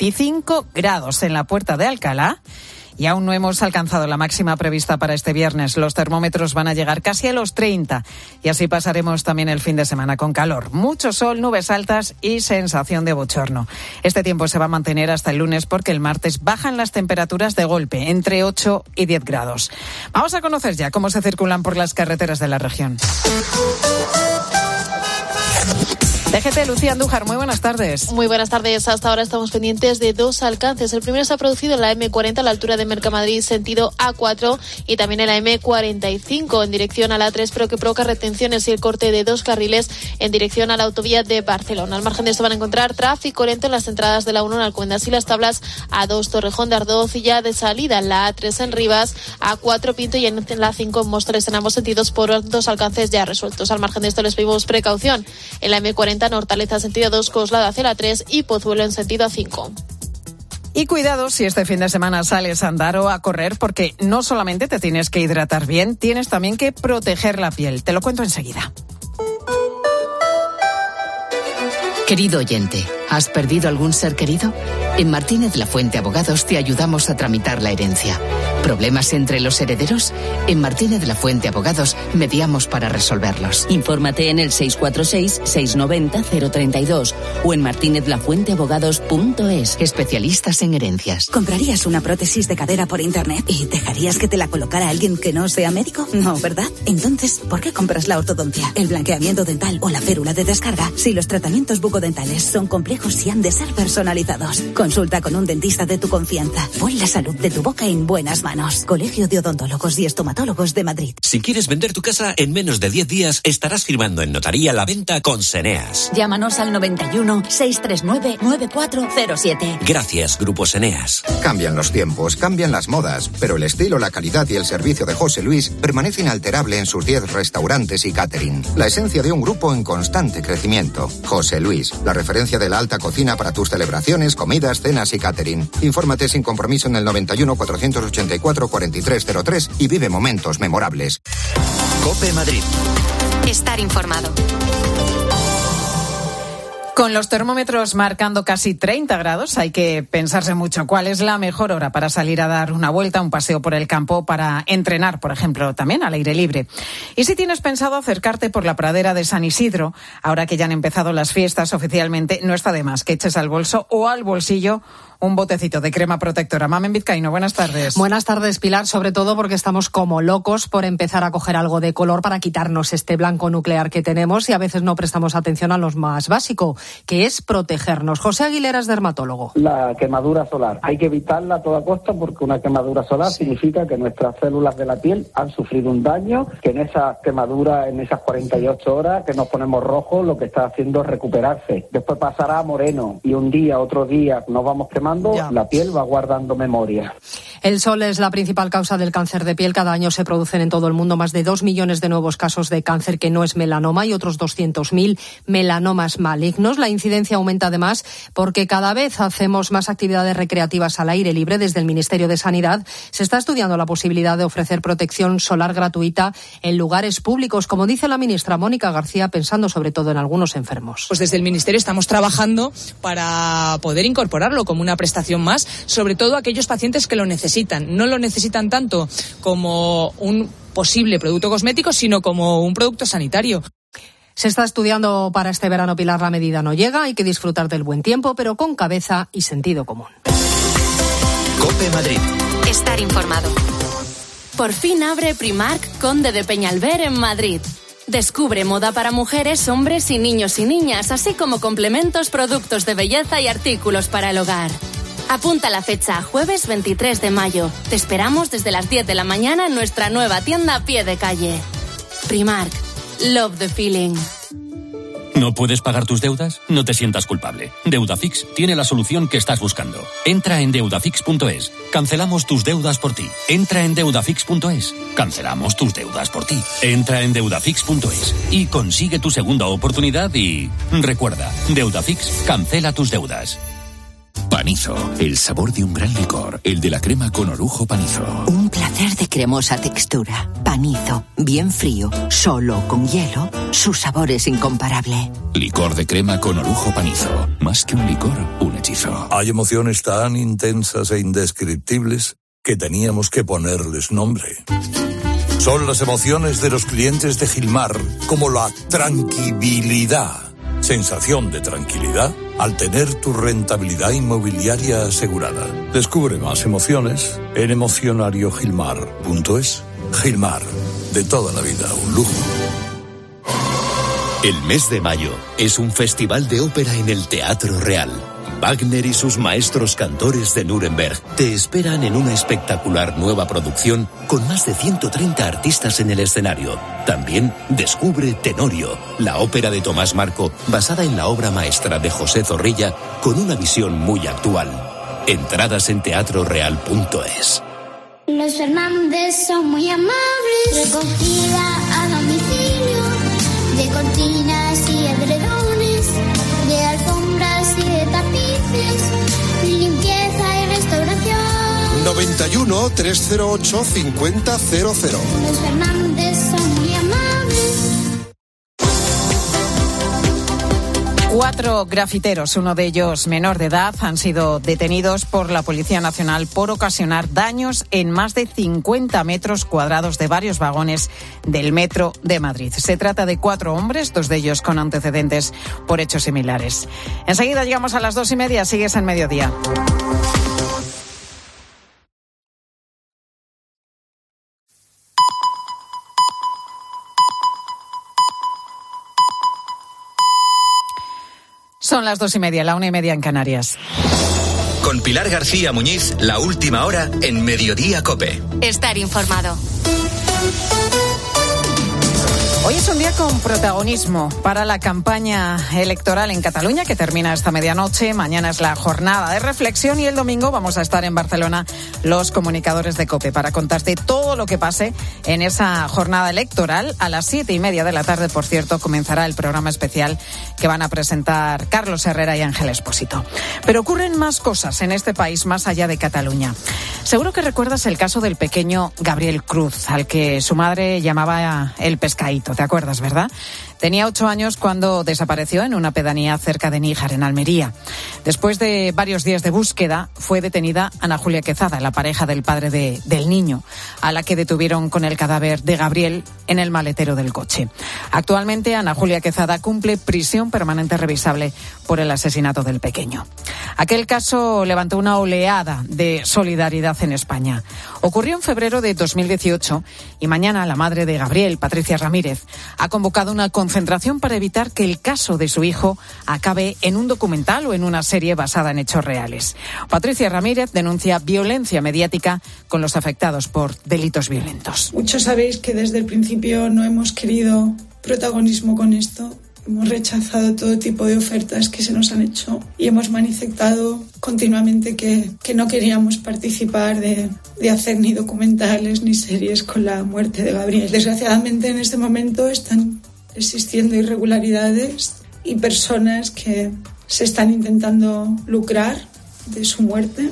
Speaker 1: 25 grados en la Puerta de Alcalá. Y aún no hemos alcanzado la máxima prevista para este viernes. Los termómetros van a llegar casi a los 30 y así pasaremos también el fin de semana con calor. Mucho sol, nubes altas y sensación de bochorno. Este tiempo se va a mantener hasta el lunes porque el martes bajan las temperaturas de golpe, entre 8 y 10 grados. Vamos a conocer ya cómo se circulan por las carreteras de la región. DGT, Lucía Andújar, muy buenas tardes.
Speaker 3: Muy buenas tardes. Hasta ahora estamos pendientes de dos alcances. El primero se ha producido en la M40 a la altura de Mercamadrid, sentido A4, y también en la M45 en dirección a la A3, pero que provoca retenciones y el corte de 2 carriles en dirección a la autovía de Barcelona. Al margen de esto van a encontrar tráfico lento en las entradas de la 1 en Alcobendas y Las Tablas, A2 Torrejón de Ardoz, y ya de salida en la A3 en Rivas, A4 Pinto y en la 5 en Móstoles, en ambos sentidos por 2 alcances ya resueltos. Al margen de esto les pedimos precaución en la M40 Hortaleza sentido 2, Coslada hacia la 3 y Pozuelo en sentido A5.
Speaker 1: Y cuidado si este fin de semana sales a andar o a correr, porque no solamente te tienes que hidratar bien, tienes también que proteger la piel. Te lo cuento enseguida.
Speaker 4: Querido oyente, ¿has perdido algún ser querido? En Martínez La Fuente Abogados te ayudamos a tramitar la herencia. ¿Problemas entre los herederos? En Martínez La Fuente Abogados mediamos para resolverlos.
Speaker 5: Infórmate en el 646-690-032 o en martinezlafuenteabogados.es.
Speaker 4: Especialistas en herencias.
Speaker 18: ¿Comprarías una prótesis de cadera por internet y dejarías que te la colocara alguien que no sea médico? No, ¿verdad? Entonces, ¿por qué compras la ortodoncia, el blanqueamiento dental o la férula de descarga si los tratamientos bucodentales son complejos y han de ser personalizados? Consulta con un dentista de tu confianza. Pon la salud de tu boca en buenas manos. Colegio de Odontólogos y Estomatólogos de Madrid.
Speaker 24: Si quieres vender tu casa en menos de 10 días, estarás firmando en notaría la venta con Seneas.
Speaker 5: Llámanos al 91 639 9407.
Speaker 24: Gracias, Grupo Seneas.
Speaker 25: Cambian los tiempos, cambian las modas, pero el estilo, la calidad y el servicio de José Luis permanece inalterable en sus 10 restaurantes y catering. La esencia de un grupo en constante crecimiento. José Luis, la referencia de la alta cocina para tus celebraciones, comidas, cenas y catering. Infórmate sin compromiso en el 91 484 4303 y vive momentos memorables.
Speaker 2: COPE Madrid.
Speaker 7: Estar informado.
Speaker 1: Con los termómetros marcando casi 30 grados, hay que pensarse mucho cuál es la mejor hora para salir a dar una vuelta, un paseo por el campo, para entrenar, por ejemplo, también al aire libre. Y si tienes pensado acercarte por la pradera de San Isidro, ahora que ya han empezado las fiestas oficialmente, no está de más que eches al bolso o al bolsillo un botecito de crema protectora. Mamen Vizcaíno, buenas tardes.
Speaker 22: Buenas tardes, Pilar, sobre todo porque estamos como locos por empezar a coger algo de color para quitarnos este blanco nuclear que tenemos y a veces no prestamos atención a lo más básico, que es protegernos. José Aguilera es dermatólogo.
Speaker 26: La quemadura solar. Hay que evitarla a toda costa porque una quemadura solar significa que nuestras células de la piel han sufrido un daño, que en esa quemadura, en esas 48 horas que nos ponemos rojos, lo que está haciendo es recuperarse. Después pasará a moreno y un día, otro día nos vamos quemando, la piel va guardando memoria.
Speaker 22: El sol es la principal causa del cáncer de piel. Cada año se producen en todo el mundo más de 2 millones de nuevos casos de cáncer que no es melanoma y otros 200.000 melanomas malignos. La incidencia aumenta además porque cada vez hacemos más actividades recreativas al aire libre. Desde el Ministerio de Sanidad se está estudiando la posibilidad de ofrecer protección solar gratuita en lugares públicos, como dice la ministra Mónica García, pensando sobre todo en algunos enfermos.
Speaker 27: Pues desde el Ministerio estamos trabajando para poder incorporarlo como una prestación más, sobre todo aquellos pacientes que lo necesitan. No lo necesitan tanto como un posible producto cosmético, sino como un producto sanitario.
Speaker 22: Se está estudiando para este verano, Pilar, la medida no llega, hay que disfrutar del buen tiempo, pero con cabeza y sentido común.
Speaker 2: COPE Madrid.
Speaker 7: Estar informado. Por fin abre Primark Conde de Peñalver en Madrid. Descubre moda para mujeres, hombres y niños y niñas, así como complementos, productos de belleza y artículos para el hogar. Apunta la fecha, jueves 23 de mayo. Te esperamos desde las 10 de la mañana en nuestra nueva tienda a pie de calle. Primark. Love the feeling.
Speaker 28: ¿No puedes pagar tus deudas? No te sientas culpable. Deudafix tiene la solución que estás buscando. Entra en deudafix.es. Cancelamos tus deudas por ti. Entra en deudafix.es. Cancelamos tus deudas por ti. Entra en deudafix.es y consigue tu segunda oportunidad y... recuerda, Deudafix cancela tus deudas.
Speaker 29: Panizo, el sabor de un gran licor, el de la crema con orujo Panizo.
Speaker 30: Un placer de cremosa textura. Panizo, bien frío, solo con hielo, su sabor es incomparable.
Speaker 29: Licor de crema con orujo Panizo, más que un licor, un hechizo.
Speaker 21: Hay emociones tan intensas e indescriptibles que teníamos que ponerles nombre. Son las emociones de los clientes de Gilmar, como la tranquilidad. Sensación de tranquilidad al tener tu rentabilidad inmobiliaria asegurada. Descubre más emociones en emocionariogilmar.es. Gilmar, de toda la vida, un lujo.
Speaker 6: El mes de mayo es un festival de ópera en el Teatro Real. Wagner y sus maestros cantores de Nuremberg te esperan en una espectacular nueva producción con más de 130 artistas en el escenario. También descubre Tenorio, la ópera de Tomás Marco, basada en la obra maestra de José Zorrilla, con una visión muy actual. Entradas en teatroreal.es.
Speaker 8: Los Fernández son muy amables. Recogida a domicilio de cortinas y edredones, de alfombras y de tapices, limpieza y restauración.
Speaker 9: 91 308 5000.
Speaker 8: Los Fernández son muy amables.
Speaker 1: 4 grafiteros, uno de ellos menor de edad, han sido detenidos por la Policía Nacional por ocasionar daños en más de 50 metros cuadrados de varios vagones del metro de Madrid. Se trata de 4 hombres, 2 de ellos con antecedentes por hechos similares. Enseguida llegamos a las 2:30, sigues en Mediodía. Son las 2:30, la 1:30 en Canarias.
Speaker 2: Con Pilar García Muñiz, la última hora en Mediodía COPE.
Speaker 7: Estar informado.
Speaker 1: Hoy es un día con protagonismo para la campaña electoral en Cataluña, que termina esta medianoche. Mañana es la jornada de reflexión y el domingo vamos a estar en Barcelona los comunicadores de COPE para contarte todo lo que pase en esa jornada electoral. A las 7:30 de la tarde, por cierto, comenzará el programa especial que van a presentar Carlos Herrera y Ángel Expósito. Pero ocurren más cosas en este país más allá de Cataluña. Seguro que recuerdas el caso del pequeño Gabriel Cruz, al que su madre llamaba el pescadito. ¿Te acuerdas, verdad? Tenía 8 años cuando desapareció en una pedanía cerca de Níjar, en Almería. Después de varios días de búsqueda, fue detenida Ana Julia Quezada, la pareja del padre del niño, a la que detuvieron con el cadáver de Gabriel en el maletero del coche. Actualmente, Ana Julia Quezada cumple prisión permanente revisable por el asesinato del pequeño. Aquel caso levantó una oleada de solidaridad en España. Ocurrió en febrero de 2018 y mañana la madre de Gabriel, Patricia Ramírez, ha convocado una concentración para evitar que el caso de su hijo acabe en un documental o en una serie basada en hechos reales. Patricia Ramírez denuncia violencia mediática con los afectados por delitos violentos.
Speaker 10: Muchos sabéis que desde el principio no hemos querido protagonismo con esto. Hemos rechazado todo tipo de ofertas que se nos han hecho y hemos manifestado continuamente que no queríamos participar de hacer ni documentales ni series con la muerte de Gabriel. Desgraciadamente en este momento están existiendo irregularidades y personas que se están intentando lucrar de su muerte.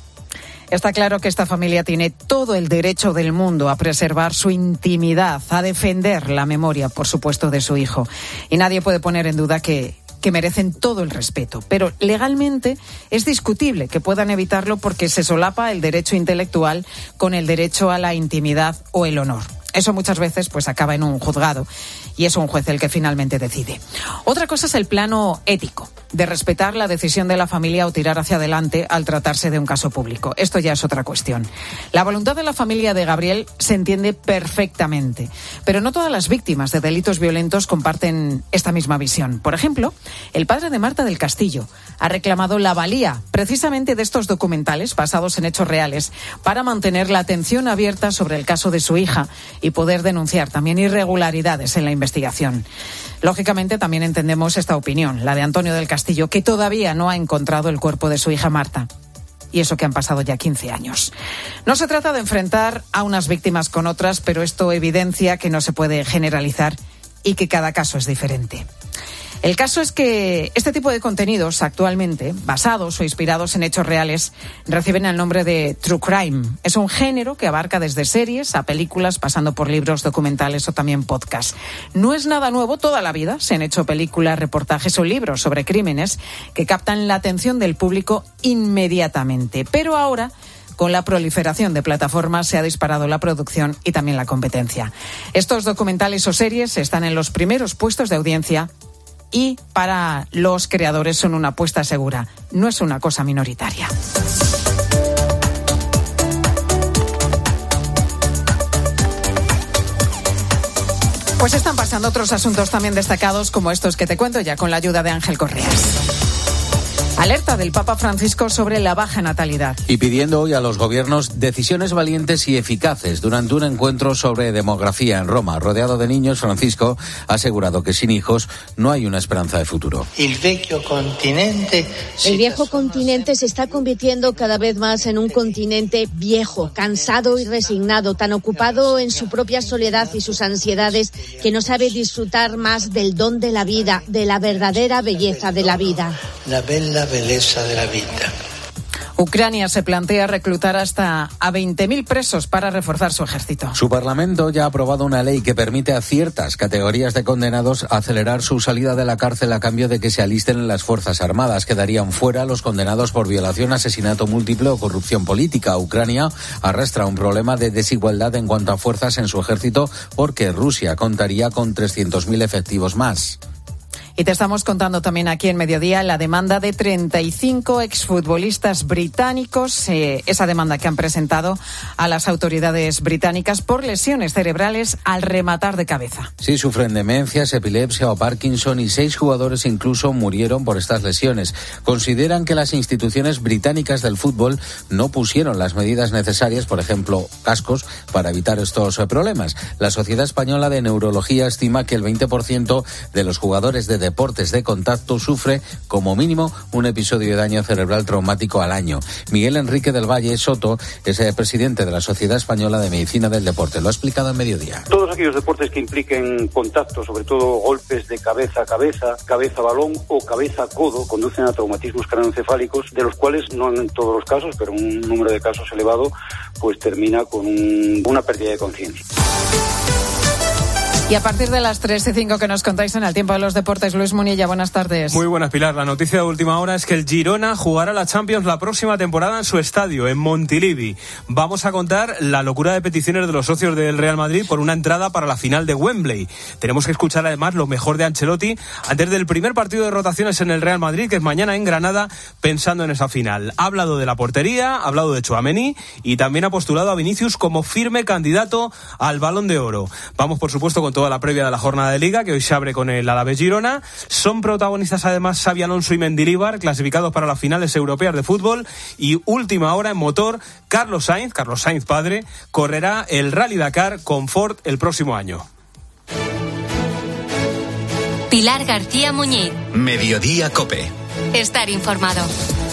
Speaker 1: Está claro que esta familia tiene todo el derecho del mundo a preservar su intimidad, a defender la memoria, por supuesto, de su hijo. Y nadie puede poner en duda que merecen todo el respeto. Pero legalmente es discutible que puedan evitarlo porque se solapa el derecho intelectual con el derecho a la intimidad o el honor. Eso muchas veces pues acaba en un juzgado y es un juez el que finalmente decide. Otra cosa es el plano ético, de respetar la decisión de la familia o tirar hacia adelante al tratarse de un caso público. Esto ya es otra cuestión. La voluntad de la familia de Gabriel se entiende perfectamente, pero no todas las víctimas de delitos violentos comparten esta misma visión. Por ejemplo, el padre de Marta del Castillo ha reclamado la valía precisamente de estos documentales basados en hechos reales para mantener la atención abierta sobre el caso de su hija y poder denunciar también irregularidades en la investigación. Lógicamente también entendemos esta opinión, la de Antonio del Castillo, que todavía no ha encontrado el cuerpo de su hija Marta. Y eso que han pasado ya 15 años. No se trata de enfrentar a unas víctimas con otras, pero esto evidencia que no se puede generalizar y que cada caso es diferente. El caso es que este tipo de contenidos actualmente, basados o inspirados en hechos reales, reciben el nombre de True Crime. Es un género que abarca desde series a películas, pasando por libros, documentales o también podcasts. No es nada nuevo, toda la vida se han hecho películas, reportajes o libros sobre crímenes que captan la atención del público inmediatamente. Pero ahora, con la proliferación de plataformas, se ha disparado la producción y también la competencia. Estos documentales o series están en los primeros puestos de audiencia y para los creadores son una apuesta segura. No es una cosa minoritaria. Pues están pasando otros asuntos también destacados como estos que te cuento ya con la ayuda de Ángel Correas. Alerta del Papa Francisco sobre la baja natalidad.
Speaker 11: Y pidiendo hoy a los gobiernos decisiones valientes y eficaces. Durante un encuentro sobre demografía en Roma, rodeado de niños, Francisco ha asegurado que sin hijos no hay una esperanza de futuro.
Speaker 12: El viejo continente se está convirtiendo cada vez más en un continente viejo, cansado y resignado, tan ocupado en su propia soledad y sus ansiedades que no sabe disfrutar más del don de la vida, de la verdadera belleza de la vida. La bella belleza de la vida.
Speaker 1: Ucrania se plantea reclutar hasta a 20.000 presos para reforzar su ejército.
Speaker 11: Su Parlamento ya ha aprobado una ley que permite a ciertas categorías de condenados acelerar su salida de la cárcel a cambio de que se alisten en las Fuerzas Armadas. Quedarían fuera los condenados por violación, asesinato múltiple o corrupción política. Ucrania arrastra un problema de desigualdad en cuanto a fuerzas en su ejército porque Rusia contaría con 300.000 efectivos más.
Speaker 1: Y te estamos contando también aquí en Mediodía la demanda de 35 exfutbolistas británicos, esa demanda que han presentado a las autoridades británicas por lesiones cerebrales al rematar de cabeza.
Speaker 11: Sí, sufren demencias, epilepsia o Parkinson y 6 jugadores incluso murieron por estas lesiones. Consideran que las instituciones británicas del fútbol no pusieron las medidas necesarias, por ejemplo, cascos, para evitar estos problemas. La Sociedad Española de Neurología estima que el 20% de los jugadores de deportes de contacto sufre como mínimo un episodio de daño cerebral traumático al año. Miguel Enrique del Valle Soto es el presidente de la Sociedad Española de Medicina del Deporte. Lo ha explicado en Mediodía.
Speaker 13: Todos aquellos deportes que impliquen contacto, sobre todo golpes de cabeza a cabeza, cabeza a balón o cabeza a codo, conducen a traumatismos craneoencefálicos, de los cuales, no en todos los casos, pero un número de casos elevado, pues termina con una pérdida de conciencia.
Speaker 1: Y a partir de las 3:05 que nos contáis en el tiempo de los deportes, Luis Munilla, buenas tardes.
Speaker 14: Muy buenas, Pilar. La noticia de última hora es que el Girona jugará la Champions la próxima temporada en su estadio, en Montilivi. Vamos a contar la locura de peticiones de los socios del Real Madrid por una entrada para la final de Wembley. Tenemos que escuchar además lo mejor de Ancelotti antes del primer partido de rotaciones en el Real Madrid, que es mañana en Granada, pensando en esa final. Ha hablado de la portería, ha hablado de Tchouaméni y también ha postulado a Vinicius como firme candidato al Balón de Oro. Vamos, por supuesto, con toda la previa de la jornada de Liga, que hoy se abre con el Alavés Girona. Son protagonistas además Xabi Alonso y Mendilibar, clasificados para las finales europeas de fútbol. Y última hora en motor, Carlos Sainz padre, correrá el Rally Dakar con Ford el próximo año.
Speaker 7: Pilar García Muñiz.
Speaker 2: Mediodía COPE.
Speaker 7: Estar informado.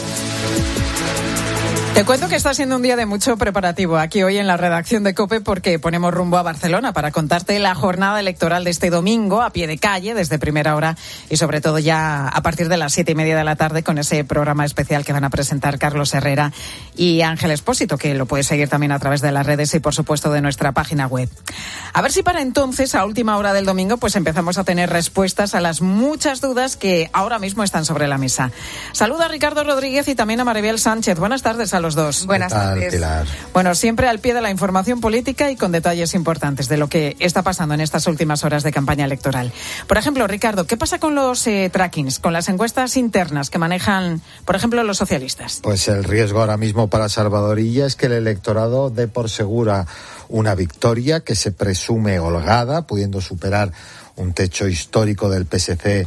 Speaker 1: Te cuento que está siendo un día de mucho preparativo aquí hoy en la redacción de COPE porque ponemos rumbo a Barcelona para contarte la jornada electoral de este domingo a pie de calle desde primera hora y sobre todo ya a partir de las 7:30 de la tarde con ese programa especial que van a presentar Carlos Herrera y Ángel Expósito, que lo puedes seguir también a través de las redes y por supuesto de nuestra página web. A ver si para entonces, a última hora del domingo, pues empezamos a tener respuestas a las muchas dudas que ahora mismo están sobre la mesa. Saluda a Ricardo Rodríguez y también a Maribel Sánchez. Buenas tardes a los dos.
Speaker 15: Buenas tardes. Pilar.
Speaker 1: Bueno, siempre al pie de la información política y con detalles importantes de lo que está pasando en estas últimas horas de campaña electoral. Por ejemplo, Ricardo, ¿qué pasa con los trackings, con las encuestas internas que manejan, por ejemplo, los socialistas?
Speaker 15: Pues el riesgo ahora mismo para Salvador Illa es que el electorado dé por segura una victoria que se presume holgada, pudiendo superar un techo histórico del PSC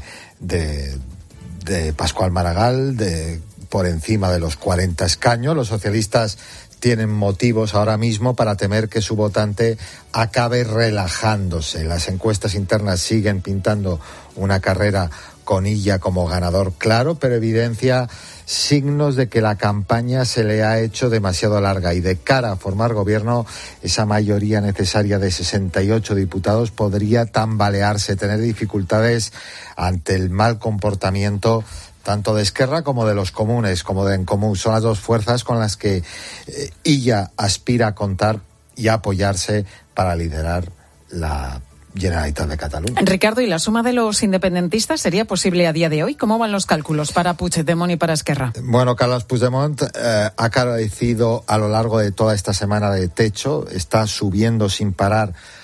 Speaker 15: de Pascual Maragall, por encima de los 40 escaños. Los socialistas tienen motivos ahora mismo para temer que su votante acabe relajándose. Las encuestas internas siguen pintando una carrera con Illa como ganador claro, pero evidencia signos de que la campaña se le ha hecho demasiado larga y de cara a formar gobierno, esa mayoría necesaria de 68 diputados podría tambalearse, tener dificultades ante el mal comportamiento tanto de Esquerra como de los comunes, como de En Comú. Son las dos fuerzas con las que Illa aspira a contar y a apoyarse para liderar la Generalitat de Cataluña.
Speaker 1: Ricardo, ¿y la suma de los independentistas sería posible a día de hoy? ¿Cómo van los cálculos para Puigdemont y para Esquerra?
Speaker 15: Bueno, Carles Puigdemont ha carecido a lo largo de toda esta semana de techo, está subiendo sin parar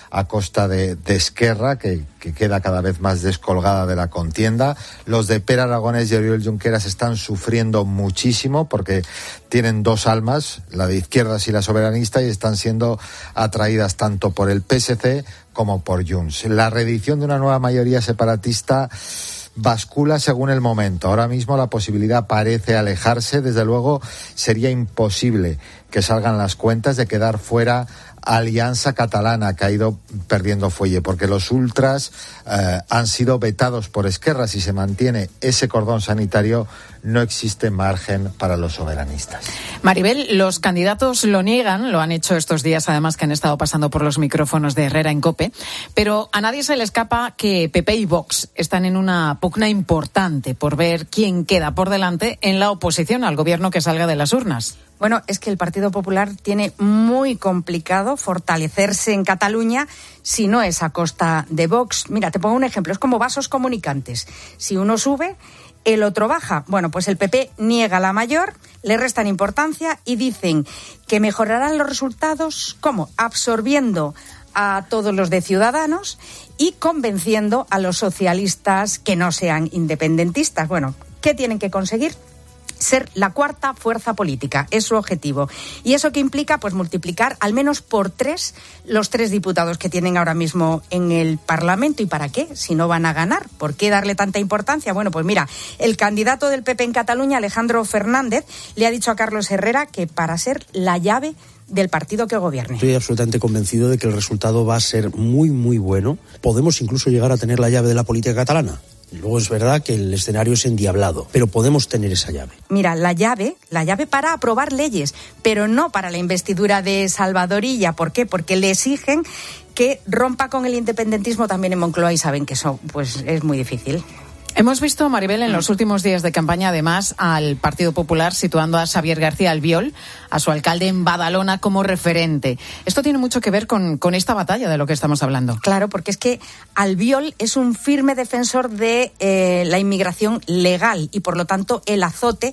Speaker 15: a costa de Esquerra, que queda cada vez más descolgada de la contienda. Los de Pere Aragonés y Oriol Junqueras están sufriendo muchísimo porque tienen dos almas, la de izquierdas y la soberanista, y están siendo atraídas tanto por el PSC como por Junts. La reedición de una nueva mayoría separatista bascula según el momento. Ahora mismo la posibilidad parece alejarse. Desde luego sería imposible que salgan las cuentas de quedar fuera Alianza Catalana, que ha ido perdiendo fuelle, porque los ultras han sido vetados por Esquerra. Si se mantiene ese cordón sanitario, no existe margen para los soberanistas.
Speaker 1: Maribel, los candidatos lo niegan, lo han hecho estos días, además, que han estado pasando por los micrófonos de Herrera en COPE, pero a nadie se le escapa que PP y Vox están en una pugna importante por ver quién queda por delante en la oposición al gobierno que salga de las urnas.
Speaker 3: Bueno, es que el Partido Popular tiene muy complicado fortalecerse en Cataluña si no es a costa de Vox. Mira, te pongo un ejemplo, es como vasos comunicantes. Si uno sube, el otro baja. Bueno, pues el PP niega la mayor, le restan importancia y dicen que mejorarán los resultados, ¿cómo? Absorbiendo a todos los de Ciudadanos y convenciendo a los socialistas que no sean independentistas. Bueno, ¿qué tienen que conseguir? Ser la cuarta fuerza política, es su objetivo. ¿Y eso qué implica? Pues multiplicar al menos por 3 los 3 diputados que tienen ahora mismo en el Parlamento. ¿Y para qué? Si no van a ganar. ¿Por qué darle tanta importancia? Bueno, pues mira, el candidato del PP en Cataluña, Alejandro Fernández, le ha dicho a Carlos Herrera que para ser la llave del partido que gobierne.
Speaker 4: Estoy absolutamente convencido de que el resultado va a ser muy, muy bueno. Podemos incluso llegar a tener la llave de la política catalana. Luego es verdad que el escenario es endiablado, pero podemos tener esa llave.
Speaker 3: Mira, la llave para aprobar leyes, pero no para la investidura de Salvador Illa. ¿Por qué? Porque le exigen que rompa con el independentismo también en Moncloa y saben que eso pues es muy difícil.
Speaker 1: Hemos visto, Maribel, en los últimos días de campaña, además, al Partido Popular situando a Xavier García Albiol, a su alcalde en Badalona, como referente. Esto tiene mucho que ver con esta batalla de lo que estamos hablando.
Speaker 3: Claro, porque es que Albiol es un firme defensor de la inmigración legal y, por lo tanto, el azote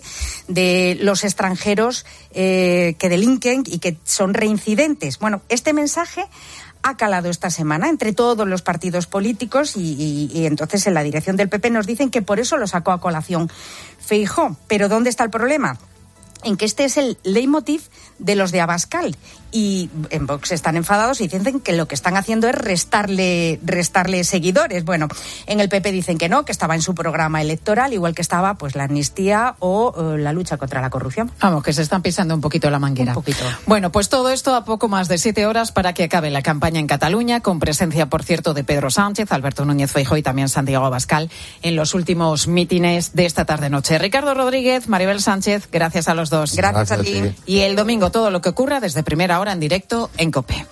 Speaker 3: de los extranjeros que delinquen y que son reincidentes. Bueno, este mensaje ha calado esta semana entre todos los partidos políticos y entonces en la dirección del PP nos dicen que por eso lo sacó a colación Feijóo. Pero ¿dónde está el problema? En que este es el leitmotiv de los de Abascal. Y en Vox están enfadados y dicen que lo que están haciendo es restarle seguidores. Bueno, en el PP dicen que no, que estaba en su programa electoral, igual que estaba pues la amnistía o la lucha contra la corrupción.
Speaker 1: Vamos, que se están pisando un poquito la manguera.
Speaker 3: Un poquito.
Speaker 1: Bueno, pues todo esto a poco más de 7 horas para que acabe la campaña en Cataluña, con presencia, por cierto, de Pedro Sánchez, Alberto Núñez Feijóo y también Santiago Abascal en los últimos mítines de esta tarde-noche. Ricardo Rodríguez, Maribel Sánchez, gracias a los dos.
Speaker 3: Gracias a ti.
Speaker 1: Y el domingo todo lo que ocurra desde primera hora en directo en COPE.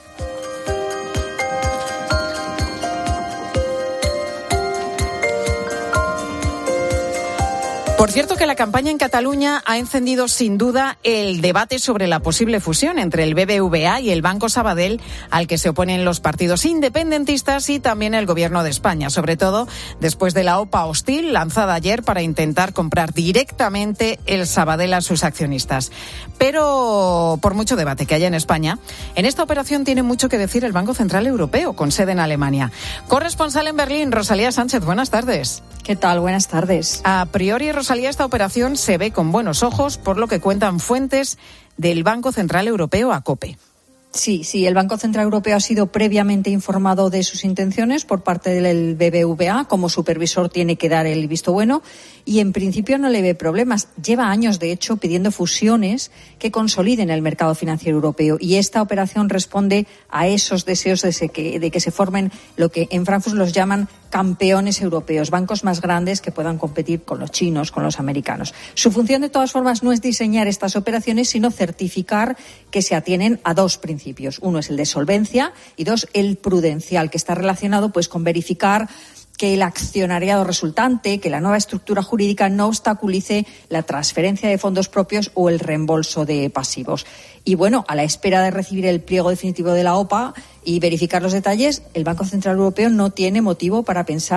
Speaker 1: Por cierto, que la campaña en Cataluña ha encendido sin duda el debate sobre la posible fusión entre el BBVA y el Banco Sabadell, al que se oponen los partidos independentistas y también el Gobierno de España, sobre todo después de la OPA hostil lanzada ayer para intentar comprar directamente el Sabadell a sus accionistas. Pero por mucho debate que haya en España, en esta operación tiene mucho que decir el Banco Central Europeo, con sede en Alemania. Corresponsal en Berlín, Rosalía Sánchez, buenas tardes.
Speaker 5: ¿Qué tal? Buenas tardes.
Speaker 1: A priori, Rosalía, esta operación se ve con buenos ojos, por lo que cuentan fuentes del Banco Central Europeo a COPE.
Speaker 5: Sí, el Banco Central Europeo ha sido previamente informado de sus intenciones por parte del BBVA. Como supervisor tiene que dar el visto bueno y en principio no le ve problemas. Lleva años, de hecho, pidiendo fusiones que consoliden el mercado financiero europeo y esta operación responde a esos deseos de que se formen lo que en Frankfurt los llaman campeones europeos, bancos más grandes que puedan competir con los chinos, con los americanos. Su función, de todas formas, no es diseñar estas operaciones, sino certificar que se atienen a dos principios. Uno es el de solvencia y dos, el prudencial, que está relacionado pues con verificar que el accionariado resultante, que la nueva estructura jurídica no obstaculice la transferencia de fondos propios o el reembolso de pasivos. Y bueno, a la espera de recibir el pliego definitivo de la OPA y verificar los detalles, el Banco Central Europeo no tiene motivo para pensar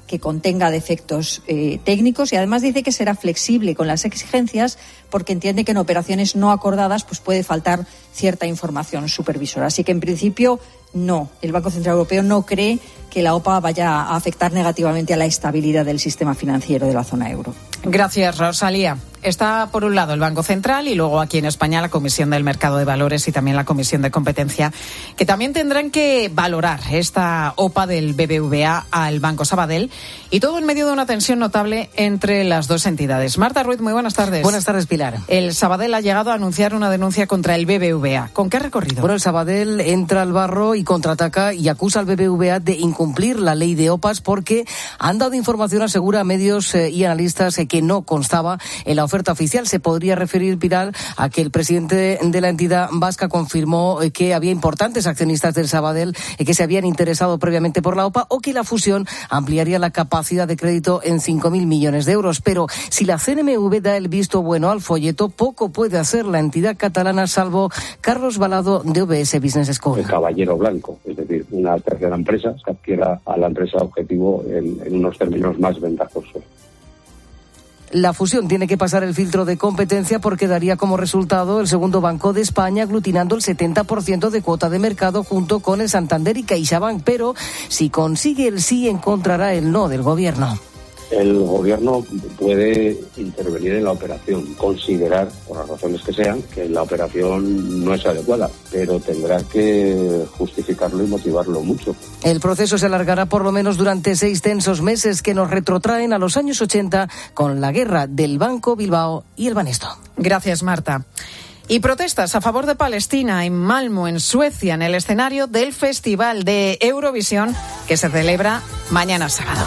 Speaker 5: que contenga defectos técnicos, y además dice que será flexible con las exigencias porque entiende que en operaciones no acordadas pues puede faltar cierta información supervisora. Así que en principio no, el Banco Central Europeo no cree que la OPA vaya a afectar negativamente a la estabilidad del sistema financiero de la zona euro.
Speaker 1: Gracias, Rosalía. Está por un lado el Banco Central y luego aquí en España la Comisión del Mercado de Valores y también la Comisión de Competencia, que también tendrán que valorar esta OPA del BBVA al Banco Sabadell, y todo en medio de una tensión notable entre las dos entidades. Marta Ruiz, muy buenas tardes.
Speaker 16: Buenas tardes, Pilar.
Speaker 1: El Sabadell ha llegado a anunciar una denuncia contra el BBVA. ¿Con qué recorrido?
Speaker 16: Bueno, el Sabadell entra al barro y contraataca y acusa al BBVA de incumplir la ley de OPAs porque han dado información, asegura a medios y analistas, que no constaba en la oferta oficial. Se podría referir, Pilar, a que el presidente de la entidad vasca confirmó que había importantes accionistas del Sabadell que se habían interesado previamente por la OPA, o que la fusión ampliaría la capacidad de crédito en 5.000 millones de euros. Pero si la CNMV da el visto bueno al folleto, poco puede hacer la entidad catalana, salvo Carlos Balado de OBS Business School.
Speaker 17: El caballero blanco, es decir, una tercera empresa que adquiera a la empresa objetivo en unos términos más ventajosos.
Speaker 16: La fusión tiene que pasar el filtro de competencia porque daría como resultado el segundo banco de España, aglutinando el 70% de cuota de mercado junto con el Santander y CaixaBank. Pero si consigue el sí, encontrará el no del gobierno.
Speaker 17: El gobierno puede intervenir en la operación, considerar, por las razones que sean, que la operación no es adecuada, pero tendrá que justificarlo y motivarlo mucho.
Speaker 16: El proceso se alargará por lo menos durante 6 tensos meses que nos retrotraen a los años 80 con la guerra del Banco Bilbao y el Banesto.
Speaker 1: Gracias, Marta. Y protestas a favor de Palestina en Malmö, en Suecia, en el escenario del Festival de Eurovisión que se celebra mañana sábado.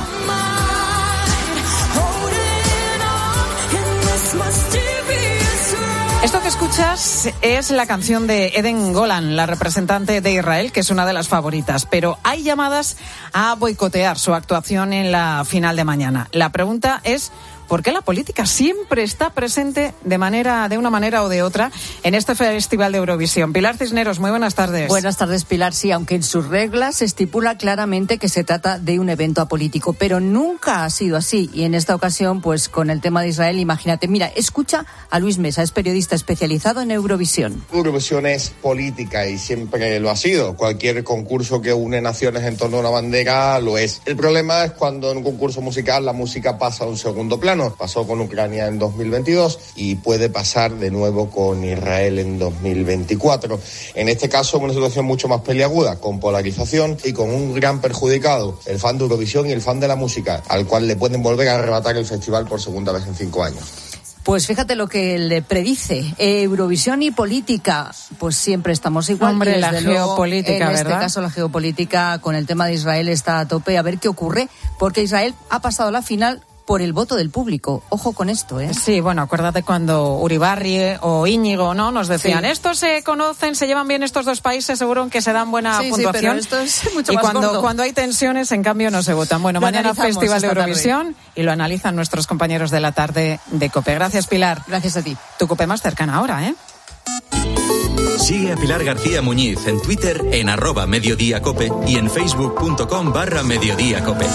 Speaker 1: Esto que escuchas es la canción de Eden Golan, la representante de Israel, que es una de las favoritas, pero hay llamadas a boicotear su actuación en la final de mañana. La pregunta es: ¿por qué la política siempre está presente de una manera o de otra en este Festival de Eurovisión? Pilar Cisneros, muy buenas tardes.
Speaker 18: Buenas tardes, Pilar. Sí, aunque en sus reglas se estipula claramente que se trata de un evento apolítico, pero nunca ha sido así. Y en esta ocasión, pues con el tema de Israel, imagínate. Mira, escucha a Luis Mesa, es periodista especializado en Eurovisión.
Speaker 19: Eurovisión es política y siempre lo ha sido. Cualquier concurso que une naciones en torno a una bandera lo es. El problema es cuando en un concurso musical la música pasa a un segundo plano. Pasó con Ucrania en 2022 y puede pasar de nuevo con Israel en 2024. En este caso, una situación mucho más peliaguda, con polarización y con un gran perjudicado, el fan de Eurovisión y el fan de la música, al cual le pueden volver a arrebatar el festival por segunda vez en 5 años.
Speaker 18: Pues fíjate lo que le predice. Eurovisión y política, pues siempre estamos igual.
Speaker 1: Hombre, la geopolítica,
Speaker 18: ¿verdad? En
Speaker 1: este
Speaker 18: caso, la geopolítica con el tema de Israel está a tope. A ver qué ocurre, porque Israel ha pasado la final por el voto del público. Ojo con esto, ¿eh?
Speaker 1: Sí, bueno, acuérdate cuando Uribarri o Íñigo, ¿no?, nos decían, estos se conocen, se llevan bien estos dos países, seguro que se dan buena puntuación.
Speaker 18: Sí, pero esto es mucho
Speaker 1: y
Speaker 18: más gordo.
Speaker 1: cuando hay tensiones, en cambio, no se votan. Bueno, mañana Festival de Eurovisión y lo analizan nuestros compañeros de la tarde de COPE. Gracias, Pilar.
Speaker 18: Gracias a ti.
Speaker 1: Tu COPE más cercana ahora, ¿eh?
Speaker 2: Sigue a Pilar García Muñiz en Twitter en @mediodíacope y en facebook.com/mediodíacope.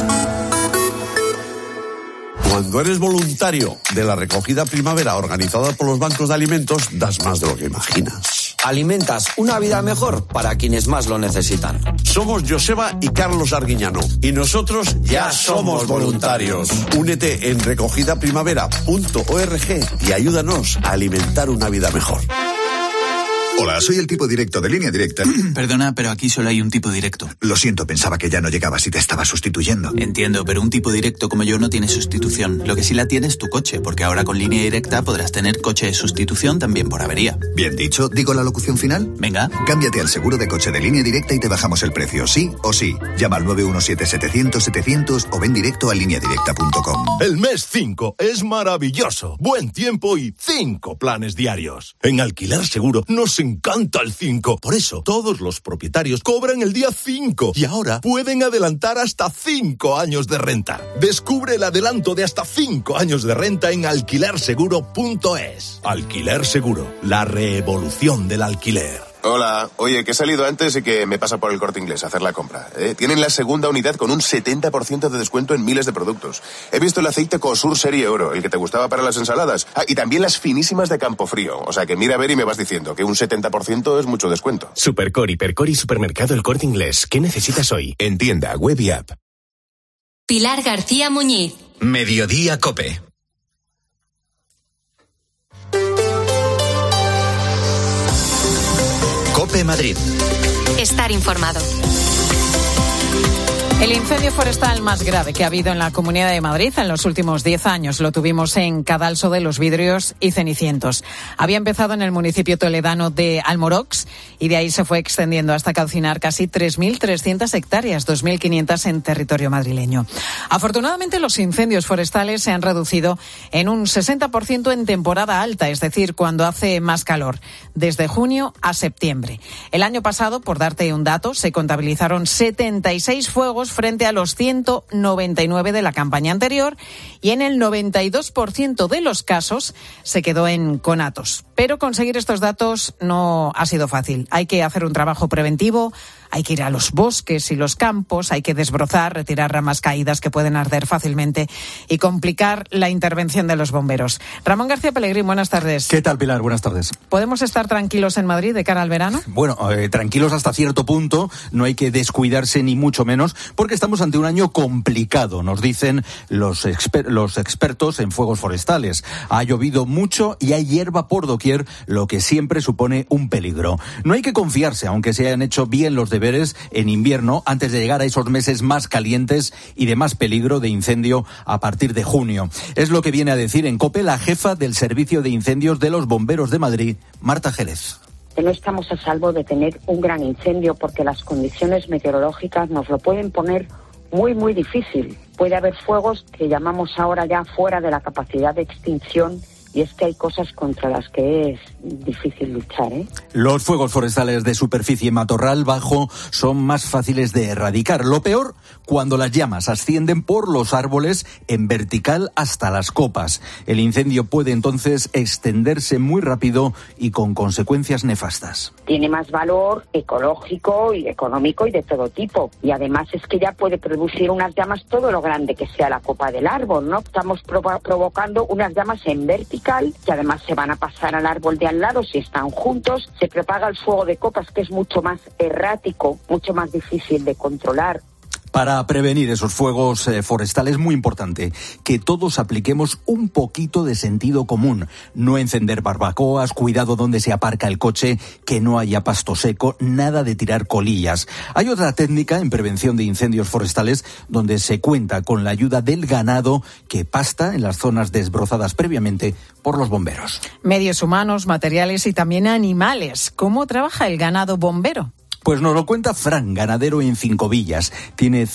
Speaker 20: Cuando eres voluntario de la recogida primavera organizada por los bancos de alimentos, das más de lo que imaginas.
Speaker 23: Alimentas una vida mejor para quienes más lo necesitan.
Speaker 20: Somos Joseba y Carlos Arguiñano y nosotros ya somos voluntarios. Únete en recogidaprimavera.org y ayúdanos a alimentar una vida mejor.
Speaker 24: Hola, soy el tipo directo de Línea Directa.
Speaker 25: Perdona, pero aquí solo hay un tipo directo.
Speaker 24: Lo siento, pensaba que ya no llegabas y te estaba sustituyendo.
Speaker 25: Entiendo, pero un tipo directo como yo no tiene sustitución. Lo que sí la tiene es tu coche, porque ahora con Línea Directa podrás tener coche de sustitución también por avería.
Speaker 24: Bien dicho, ¿digo la locución final?
Speaker 25: Venga.
Speaker 24: Cámbiate al seguro de coche de Línea Directa y te bajamos el precio, sí o sí. Llama al 917-700-700 o ven directo a lineadirecta.com.
Speaker 26: El mes 5 es maravilloso. Buen tiempo y 5 planes diarios. En Alquiler Seguro nos encanta el 5. Por eso, todos los propietarios cobran el día 5 y ahora pueden adelantar hasta 5 años de renta. Descubre el adelanto de hasta 5 años de renta en alquilerseguro.es. Alquiler Seguro, la revolución del alquiler.
Speaker 6: Hola, oye, que he salido antes y que me pasa por el Corte Inglés a hacer la compra. Tienen la segunda unidad con un 70% de descuento en miles de productos. He visto el aceite Cosur Serie Oro, el que te gustaba para las ensaladas. Y también las finísimas de Campofrío. O sea que mira a ver y me vas diciendo que un 70% es mucho descuento.
Speaker 8: Supercor, Hipercor y Supermercado El Corte Inglés. ¿Qué necesitas hoy? En tienda, web y app.
Speaker 7: Pilar García Muñiz.
Speaker 8: Mediodía Cope. Cope Madrid.
Speaker 7: Estar informado.
Speaker 1: El incendio forestal más grave que ha habido en la Comunidad de Madrid en los últimos 10 años lo tuvimos en Cadalso de los Vidrios y Cenicientos. Había empezado en el municipio toledano de Almorox y de ahí se fue extendiendo hasta calcinar casi 3.300 hectáreas, 2.500 en territorio madrileño. Afortunadamente, los incendios forestales se han reducido en un 60% en temporada alta, es decir, cuando hace más calor, desde junio a septiembre. El año pasado, por darte un dato, se contabilizaron 76 fuegos frente a los 199 de la campaña anterior y en el 92% de los casos se quedó en conatos. Pero conseguir estos datos no ha sido fácil. Hay que hacer un trabajo preventivo, hay que ir a los bosques y los campos, hay que desbrozar, retirar ramas caídas que pueden arder fácilmente y complicar la intervención de los bomberos. Ramón García Pellegrín, buenas tardes.
Speaker 9: ¿Qué tal, Pilar? Buenas tardes.
Speaker 1: ¿Podemos estar tranquilos en Madrid de cara al verano?
Speaker 9: Bueno, tranquilos hasta cierto punto, no hay que descuidarse ni mucho menos, porque estamos ante un año complicado, nos dicen los expertos en fuegos forestales. Ha llovido mucho y hay hierba por doquier, lo que siempre supone un peligro. No hay que confiarse, aunque se hayan hecho bien los deberes en invierno, antes de llegar a esos meses más calientes y de más peligro de incendio a partir de junio. Es lo que viene a decir en COPE la jefa del Servicio de Incendios de los Bomberos de Madrid, Marta Jerez.
Speaker 10: No estamos a salvo de tener un gran incendio porque las condiciones meteorológicas nos lo pueden poner muy, muy difícil. Puede haber fuegos que llamamos ahora ya fuera de la capacidad de extinción. Y es que hay cosas contra las que es difícil luchar, ¿eh?
Speaker 9: Los fuegos forestales de superficie matorral bajo son más fáciles de erradicar. Lo peor, cuando las llamas ascienden por los árboles en vertical hasta las copas. El incendio puede entonces extenderse muy rápido y con consecuencias nefastas.
Speaker 10: Tiene más valor ecológico y económico y de todo tipo. Y además es que ya puede producir unas llamas todo lo grande que sea la copa del árbol, ¿no? Estamos provocando unas llamas en vertical, que además se van a pasar al árbol de al lado si están juntos. Se propaga el fuego de copas, que es mucho más errático, mucho más difícil de controlar.
Speaker 9: Para prevenir esos fuegos forestales es muy importante que todos apliquemos un poquito de sentido común. No encender barbacoas, cuidado donde se aparca el coche, que no haya pasto seco, nada de tirar colillas. Hay otra técnica en prevención de incendios forestales donde se cuenta con la ayuda del ganado que pasta en las zonas desbrozadas previamente por los bomberos.
Speaker 1: Medios humanos, materiales y también animales. ¿Cómo trabaja el ganado bombero?
Speaker 9: Pues nos lo cuenta Fran, ganadero en Cincovillas. Tiene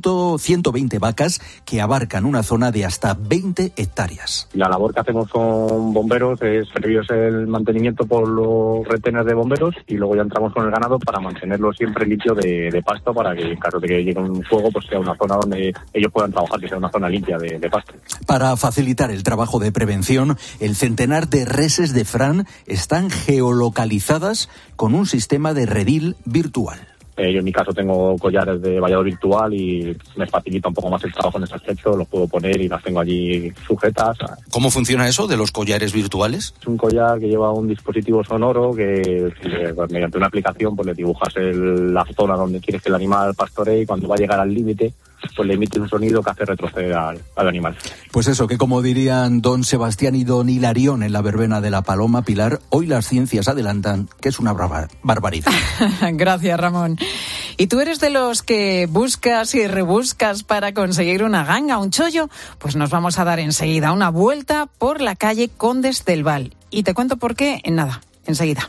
Speaker 9: 120 vacas que abarcan una zona de hasta 20 hectáreas.
Speaker 21: La labor que hacemos con bomberos es previos el mantenimiento por los retenes de bomberos y luego ya entramos con el ganado para mantenerlo siempre limpio de pasto, para que en caso de que llegue un fuego pues sea una zona donde ellos puedan trabajar, que sea una zona limpia de pasto.
Speaker 9: Para facilitar el trabajo de prevención, el centenar de reses de Fran están geolocalizadas con un sistema de redil virtual.
Speaker 21: Yo en mi caso tengo collares de vallado virtual y me facilita un poco más el trabajo en ese aspecto, los puedo poner y las tengo allí sujetas.
Speaker 9: ¿Cómo funciona eso de los collares virtuales?
Speaker 21: Es un collar que lleva un dispositivo sonoro que mediante una aplicación pues le dibujas la zona donde quieres que el animal pastoree y cuando va a llegar al límite pues le emite un sonido que hace retroceder al animal.
Speaker 9: Pues eso, que como dirían don Sebastián y don Hilarión en la verbena de la Paloma, Pilar, hoy las ciencias adelantan que es una barbaridad.
Speaker 1: Gracias, Ramón. ¿Y tú eres de los que buscas y rebuscas para conseguir una ganga, un chollo? Pues nos vamos a dar enseguida una vuelta por la calle Condes del Val. Y te cuento por qué en nada, enseguida.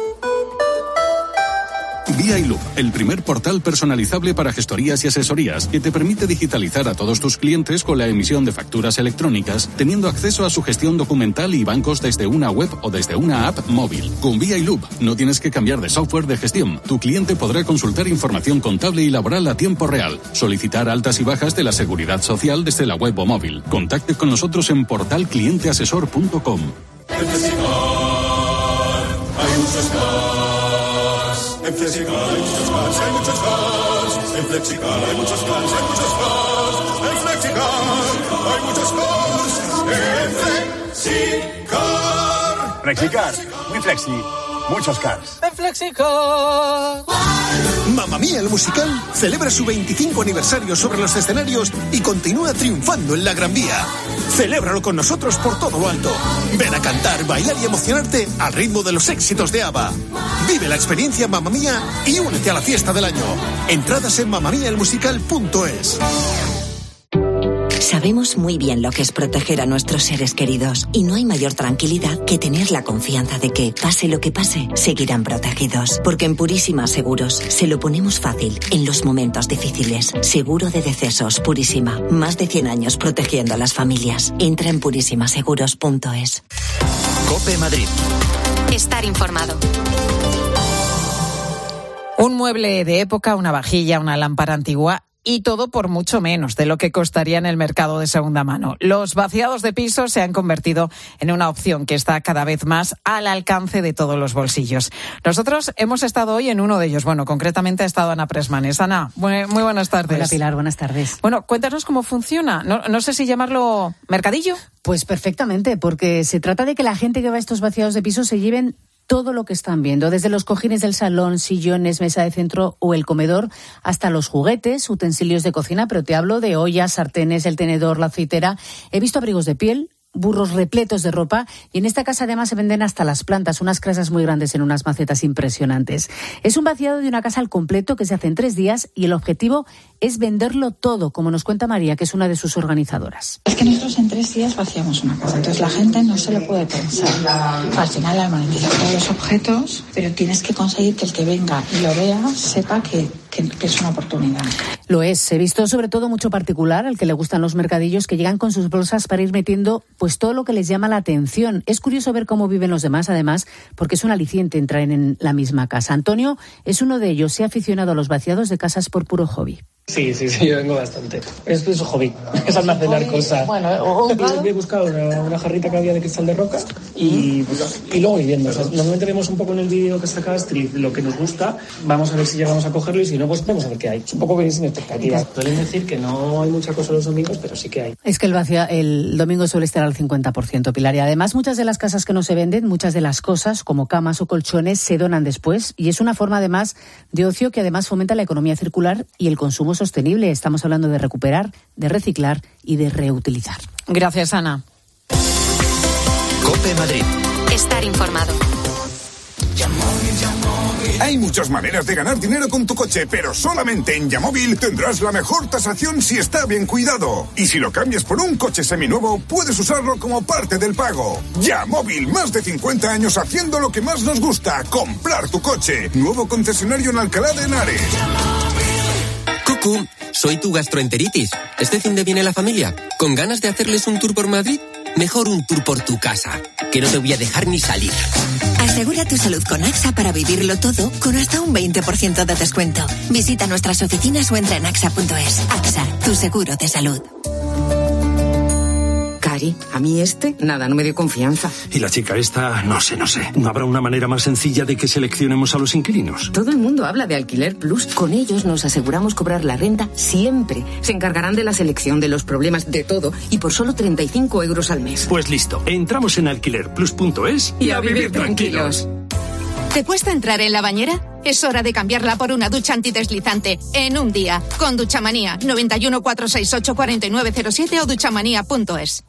Speaker 22: Vía y Loop, el primer portal personalizable para gestorías y asesorías que te permite digitalizar a todos tus clientes con la emisión de facturas electrónicas, teniendo acceso a su gestión documental y bancos desde una web o desde una app móvil. Con Vía y Loop no tienes que cambiar de software de gestión. Tu cliente podrá consultar información contable y laboral a tiempo real, solicitar altas y bajas de la seguridad social desde la web o móvil. Contacte con nosotros en portalclienteasesor.com.
Speaker 27: Hay mucho estar.
Speaker 4: En Flexicar hay muchos cars, hay muchos cars. En Flexicar hay muchos cars, hay muchos cars. En Flexicar hay muchos cars. En Flexicar.
Speaker 11: Flexicar, muy flexi, muchos cars.
Speaker 16: En Flexicar.
Speaker 12: Mamma Mía el musical celebra su 25 aniversario sobre los escenarios y continúa triunfando en la Gran Vía. Celébralo con nosotros por todo lo alto. Ven a cantar, bailar y emocionarte al ritmo de los éxitos de ABBA. Vive la experiencia Mamma Mía y únete a la fiesta del año. Entradas en mamamiaelmusical.es.
Speaker 13: Sabemos muy bien lo que es proteger a nuestros seres queridos y no hay mayor tranquilidad que tener la confianza de que, pase lo que pase, seguirán protegidos. Porque en Purísima Seguros se lo ponemos fácil en los momentos difíciles. Seguro de decesos Purísima. Más de 100 años protegiendo a las familias. Entra en purísimaseguros.es.
Speaker 2: COPE Madrid.
Speaker 7: Estar informado.
Speaker 1: Un mueble de época, una vajilla, una lámpara antigua y todo por mucho menos de lo que costaría en el mercado de segunda mano. Los vaciados de pisos se han convertido en una opción que está cada vez más al alcance de todos los bolsillos. Nosotros hemos estado hoy en uno de ellos. Bueno, concretamente ha estado Ana Presmanes. Ana, muy buenas tardes.
Speaker 14: Hola Pilar, buenas tardes.
Speaker 1: Bueno, cuéntanos cómo funciona. No sé si llamarlo mercadillo.
Speaker 14: Pues perfectamente, porque se trata de que la gente que va a estos vaciados de pisos se lleven todo lo que están viendo, desde los cojines del salón, sillones, mesa de centro o el comedor, hasta los juguetes, utensilios de cocina, pero te hablo de ollas, sartenes, el tenedor, la aceitera. He visto abrigos de piel, burros repletos de ropa y en esta casa además se venden hasta las plantas, unas casas muy grandes en unas macetas impresionantes. Es un vaciado de una casa al completo que se hace en 3 días y el objetivo es venderlo todo, como nos cuenta María, que es una de sus organizadoras.
Speaker 15: Es que nosotros en 3 días vaciamos una casa, entonces la gente no se lo puede pensar. Al final analizar todos los objetos, pero tienes que conseguir que el que venga y lo vea sepa que es una oportunidad.
Speaker 14: Lo es. He visto sobre todo mucho particular al que le gustan los mercadillos que llegan con sus bolsas para ir metiendo pues todo lo que les llama la atención. Es curioso ver cómo viven los demás, además, porque es un aliciente entrar en la misma casa. Antonio es uno de ellos. Se ha aficionado a los vaciados de casas por puro hobby.
Speaker 27: Sí, yo vengo bastante. Esto es un hobby, es almacenar cosas. Bueno, he buscado una jarrita que había de cristal de roca y luego voy viendo. O sea, normalmente vemos un poco en el vídeo que saca Astrid lo que nos gusta, vamos a ver si llegamos a cogerlo y si no, pues vamos a ver qué hay. Es un poco venir sin expectativas. Suelen decir que no hay mucha cosa los domingos, pero sí que hay.
Speaker 14: Es que el domingo suele estar al 50%, Pilar. Y además muchas de las casas que no se venden, muchas de las cosas, como camas o colchones, se donan después. Y es una forma además de ocio que además fomenta la economía circular y el consumo sostenible. Estamos hablando de recuperar, de reciclar y de reutilizar.
Speaker 1: Gracias, Ana.
Speaker 2: COPE Madrid.
Speaker 7: Estar informado.
Speaker 28: Hay muchas maneras de ganar dinero con tu coche, pero solamente en Yamóvil tendrás la mejor tasación si está bien cuidado. Y si lo cambias por un coche seminuevo, puedes usarlo como parte del pago. Yamóvil, más de 50 años haciendo lo que más nos gusta, comprar tu coche. Nuevo concesionario en Alcalá de Henares.
Speaker 29: Cucú, soy tu gastroenteritis. ¿Este fin de viene la familia? ¿Con ganas de hacerles un tour por Madrid? Mejor un tour por tu casa, que no te voy a dejar ni salir.
Speaker 13: Asegura tu salud con AXA para vivirlo todo con hasta un 20% de descuento. Visita nuestras oficinas o entra en AXA.es. AXA, tu seguro de salud.
Speaker 30: Cari, a mí nada, no me dio confianza.
Speaker 31: Y la chica esta, no sé. ¿No habrá una manera más sencilla de que seleccionemos a los inquilinos?
Speaker 30: Todo el mundo habla de Alquiler Plus. Con ellos nos aseguramos cobrar la renta siempre. Se encargarán de la selección, de los problemas, de todo. Y por solo 35 euros al mes.
Speaker 31: Pues listo, entramos en alquilerplus.es
Speaker 30: y a vivir tranquilos.
Speaker 32: ¿Te cuesta entrar en la bañera? Es hora de cambiarla por una ducha antideslizante en un día. Con Duchamanía, 91 468 4907 o duchamanía.es.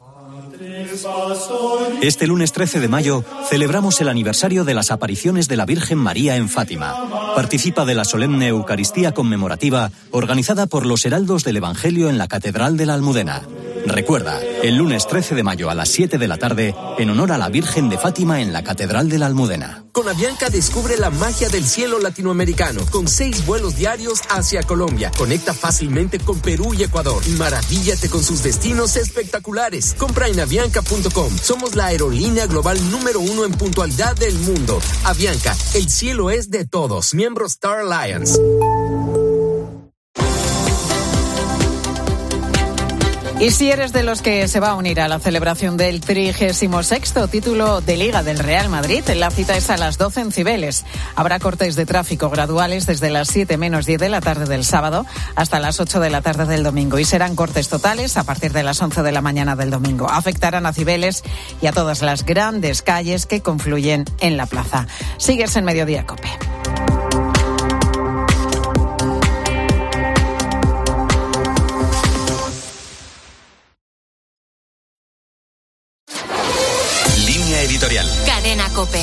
Speaker 33: Este lunes 13 de mayo celebramos el aniversario de las apariciones de la Virgen María en Fátima. Participa de la solemne Eucaristía conmemorativa organizada por los Heraldos del Evangelio en la Catedral de la Almudena. Recuerda, el lunes 13 de mayo a las 7 de la tarde, en honor a la Virgen de Fátima en la Catedral de la Almudena.
Speaker 34: Con Avianca descubre la magia del cielo latinoamericano, con 6 vuelos diarios hacia Colombia. Conecta fácilmente con Perú y Ecuador. Maravíllate con sus destinos espectaculares. Compra en avianca.com. Somos la aerolínea global número 1 en puntualidad del mundo. Avianca, el cielo es de todos. Miembro Star Alliance.
Speaker 1: Y si eres de los que se va a unir a la celebración del 36º título de Liga del Real Madrid, la cita es a las 12 en Cibeles. Habrá cortes de tráfico graduales desde las 7 menos 10 de la tarde del sábado hasta las 8 de la tarde del domingo. Y serán cortes totales a partir de las 11 de la mañana del domingo. Afectarán a Cibeles y a todas las grandes calles que confluyen en la plaza. Sigues en Mediodía COPE.
Speaker 2: Editorial.
Speaker 7: Cadena COPE.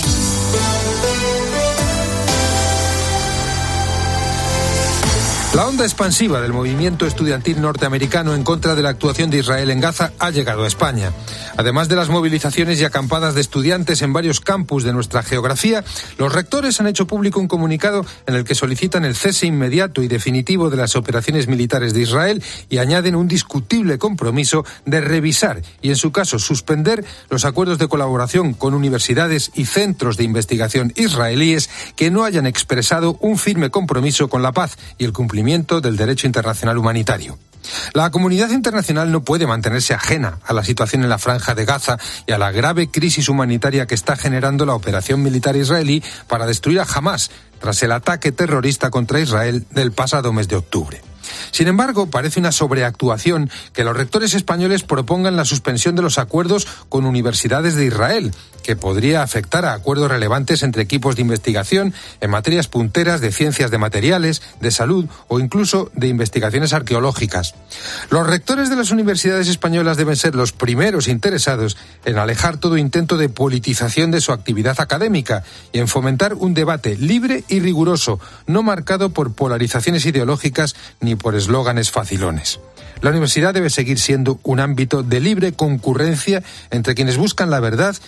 Speaker 3: La onda expansiva del movimiento estudiantil norteamericano en contra de la actuación de Israel en Gaza ha llegado a España. Además de las movilizaciones y acampadas de estudiantes en varios campus de nuestra geografía, los rectores han hecho público un comunicado en el que solicitan el cese inmediato y definitivo de las operaciones militares de Israel y añaden un discutible compromiso de revisar y, en su caso, suspender los acuerdos de colaboración con universidades y centros de investigación israelíes que no hayan expresado un firme compromiso con la paz y el cumplimiento del derecho internacional humanitario. La comunidad internacional no puede mantenerse ajena a la situación en la Franja de Gaza y a la grave crisis humanitaria que está generando la operación militar israelí para destruir a Hamás tras el ataque terrorista contra Israel del pasado mes de octubre. Sin embargo, parece una sobreactuación que los rectores españoles propongan la suspensión de los acuerdos con universidades de Israel, que podría afectar a acuerdos relevantes entre equipos de investigación en materias punteras de ciencias de materiales, de salud o incluso de investigaciones arqueológicas. Los rectores de las universidades españolas deben ser los primeros interesados en alejar todo intento de politización de su actividad académica y en fomentar un debate libre y riguroso, no marcado por polarizaciones ideológicas ni por eslóganes facilones. La universidad debe seguir siendo un ámbito de libre concurrencia entre quienes buscan la verdad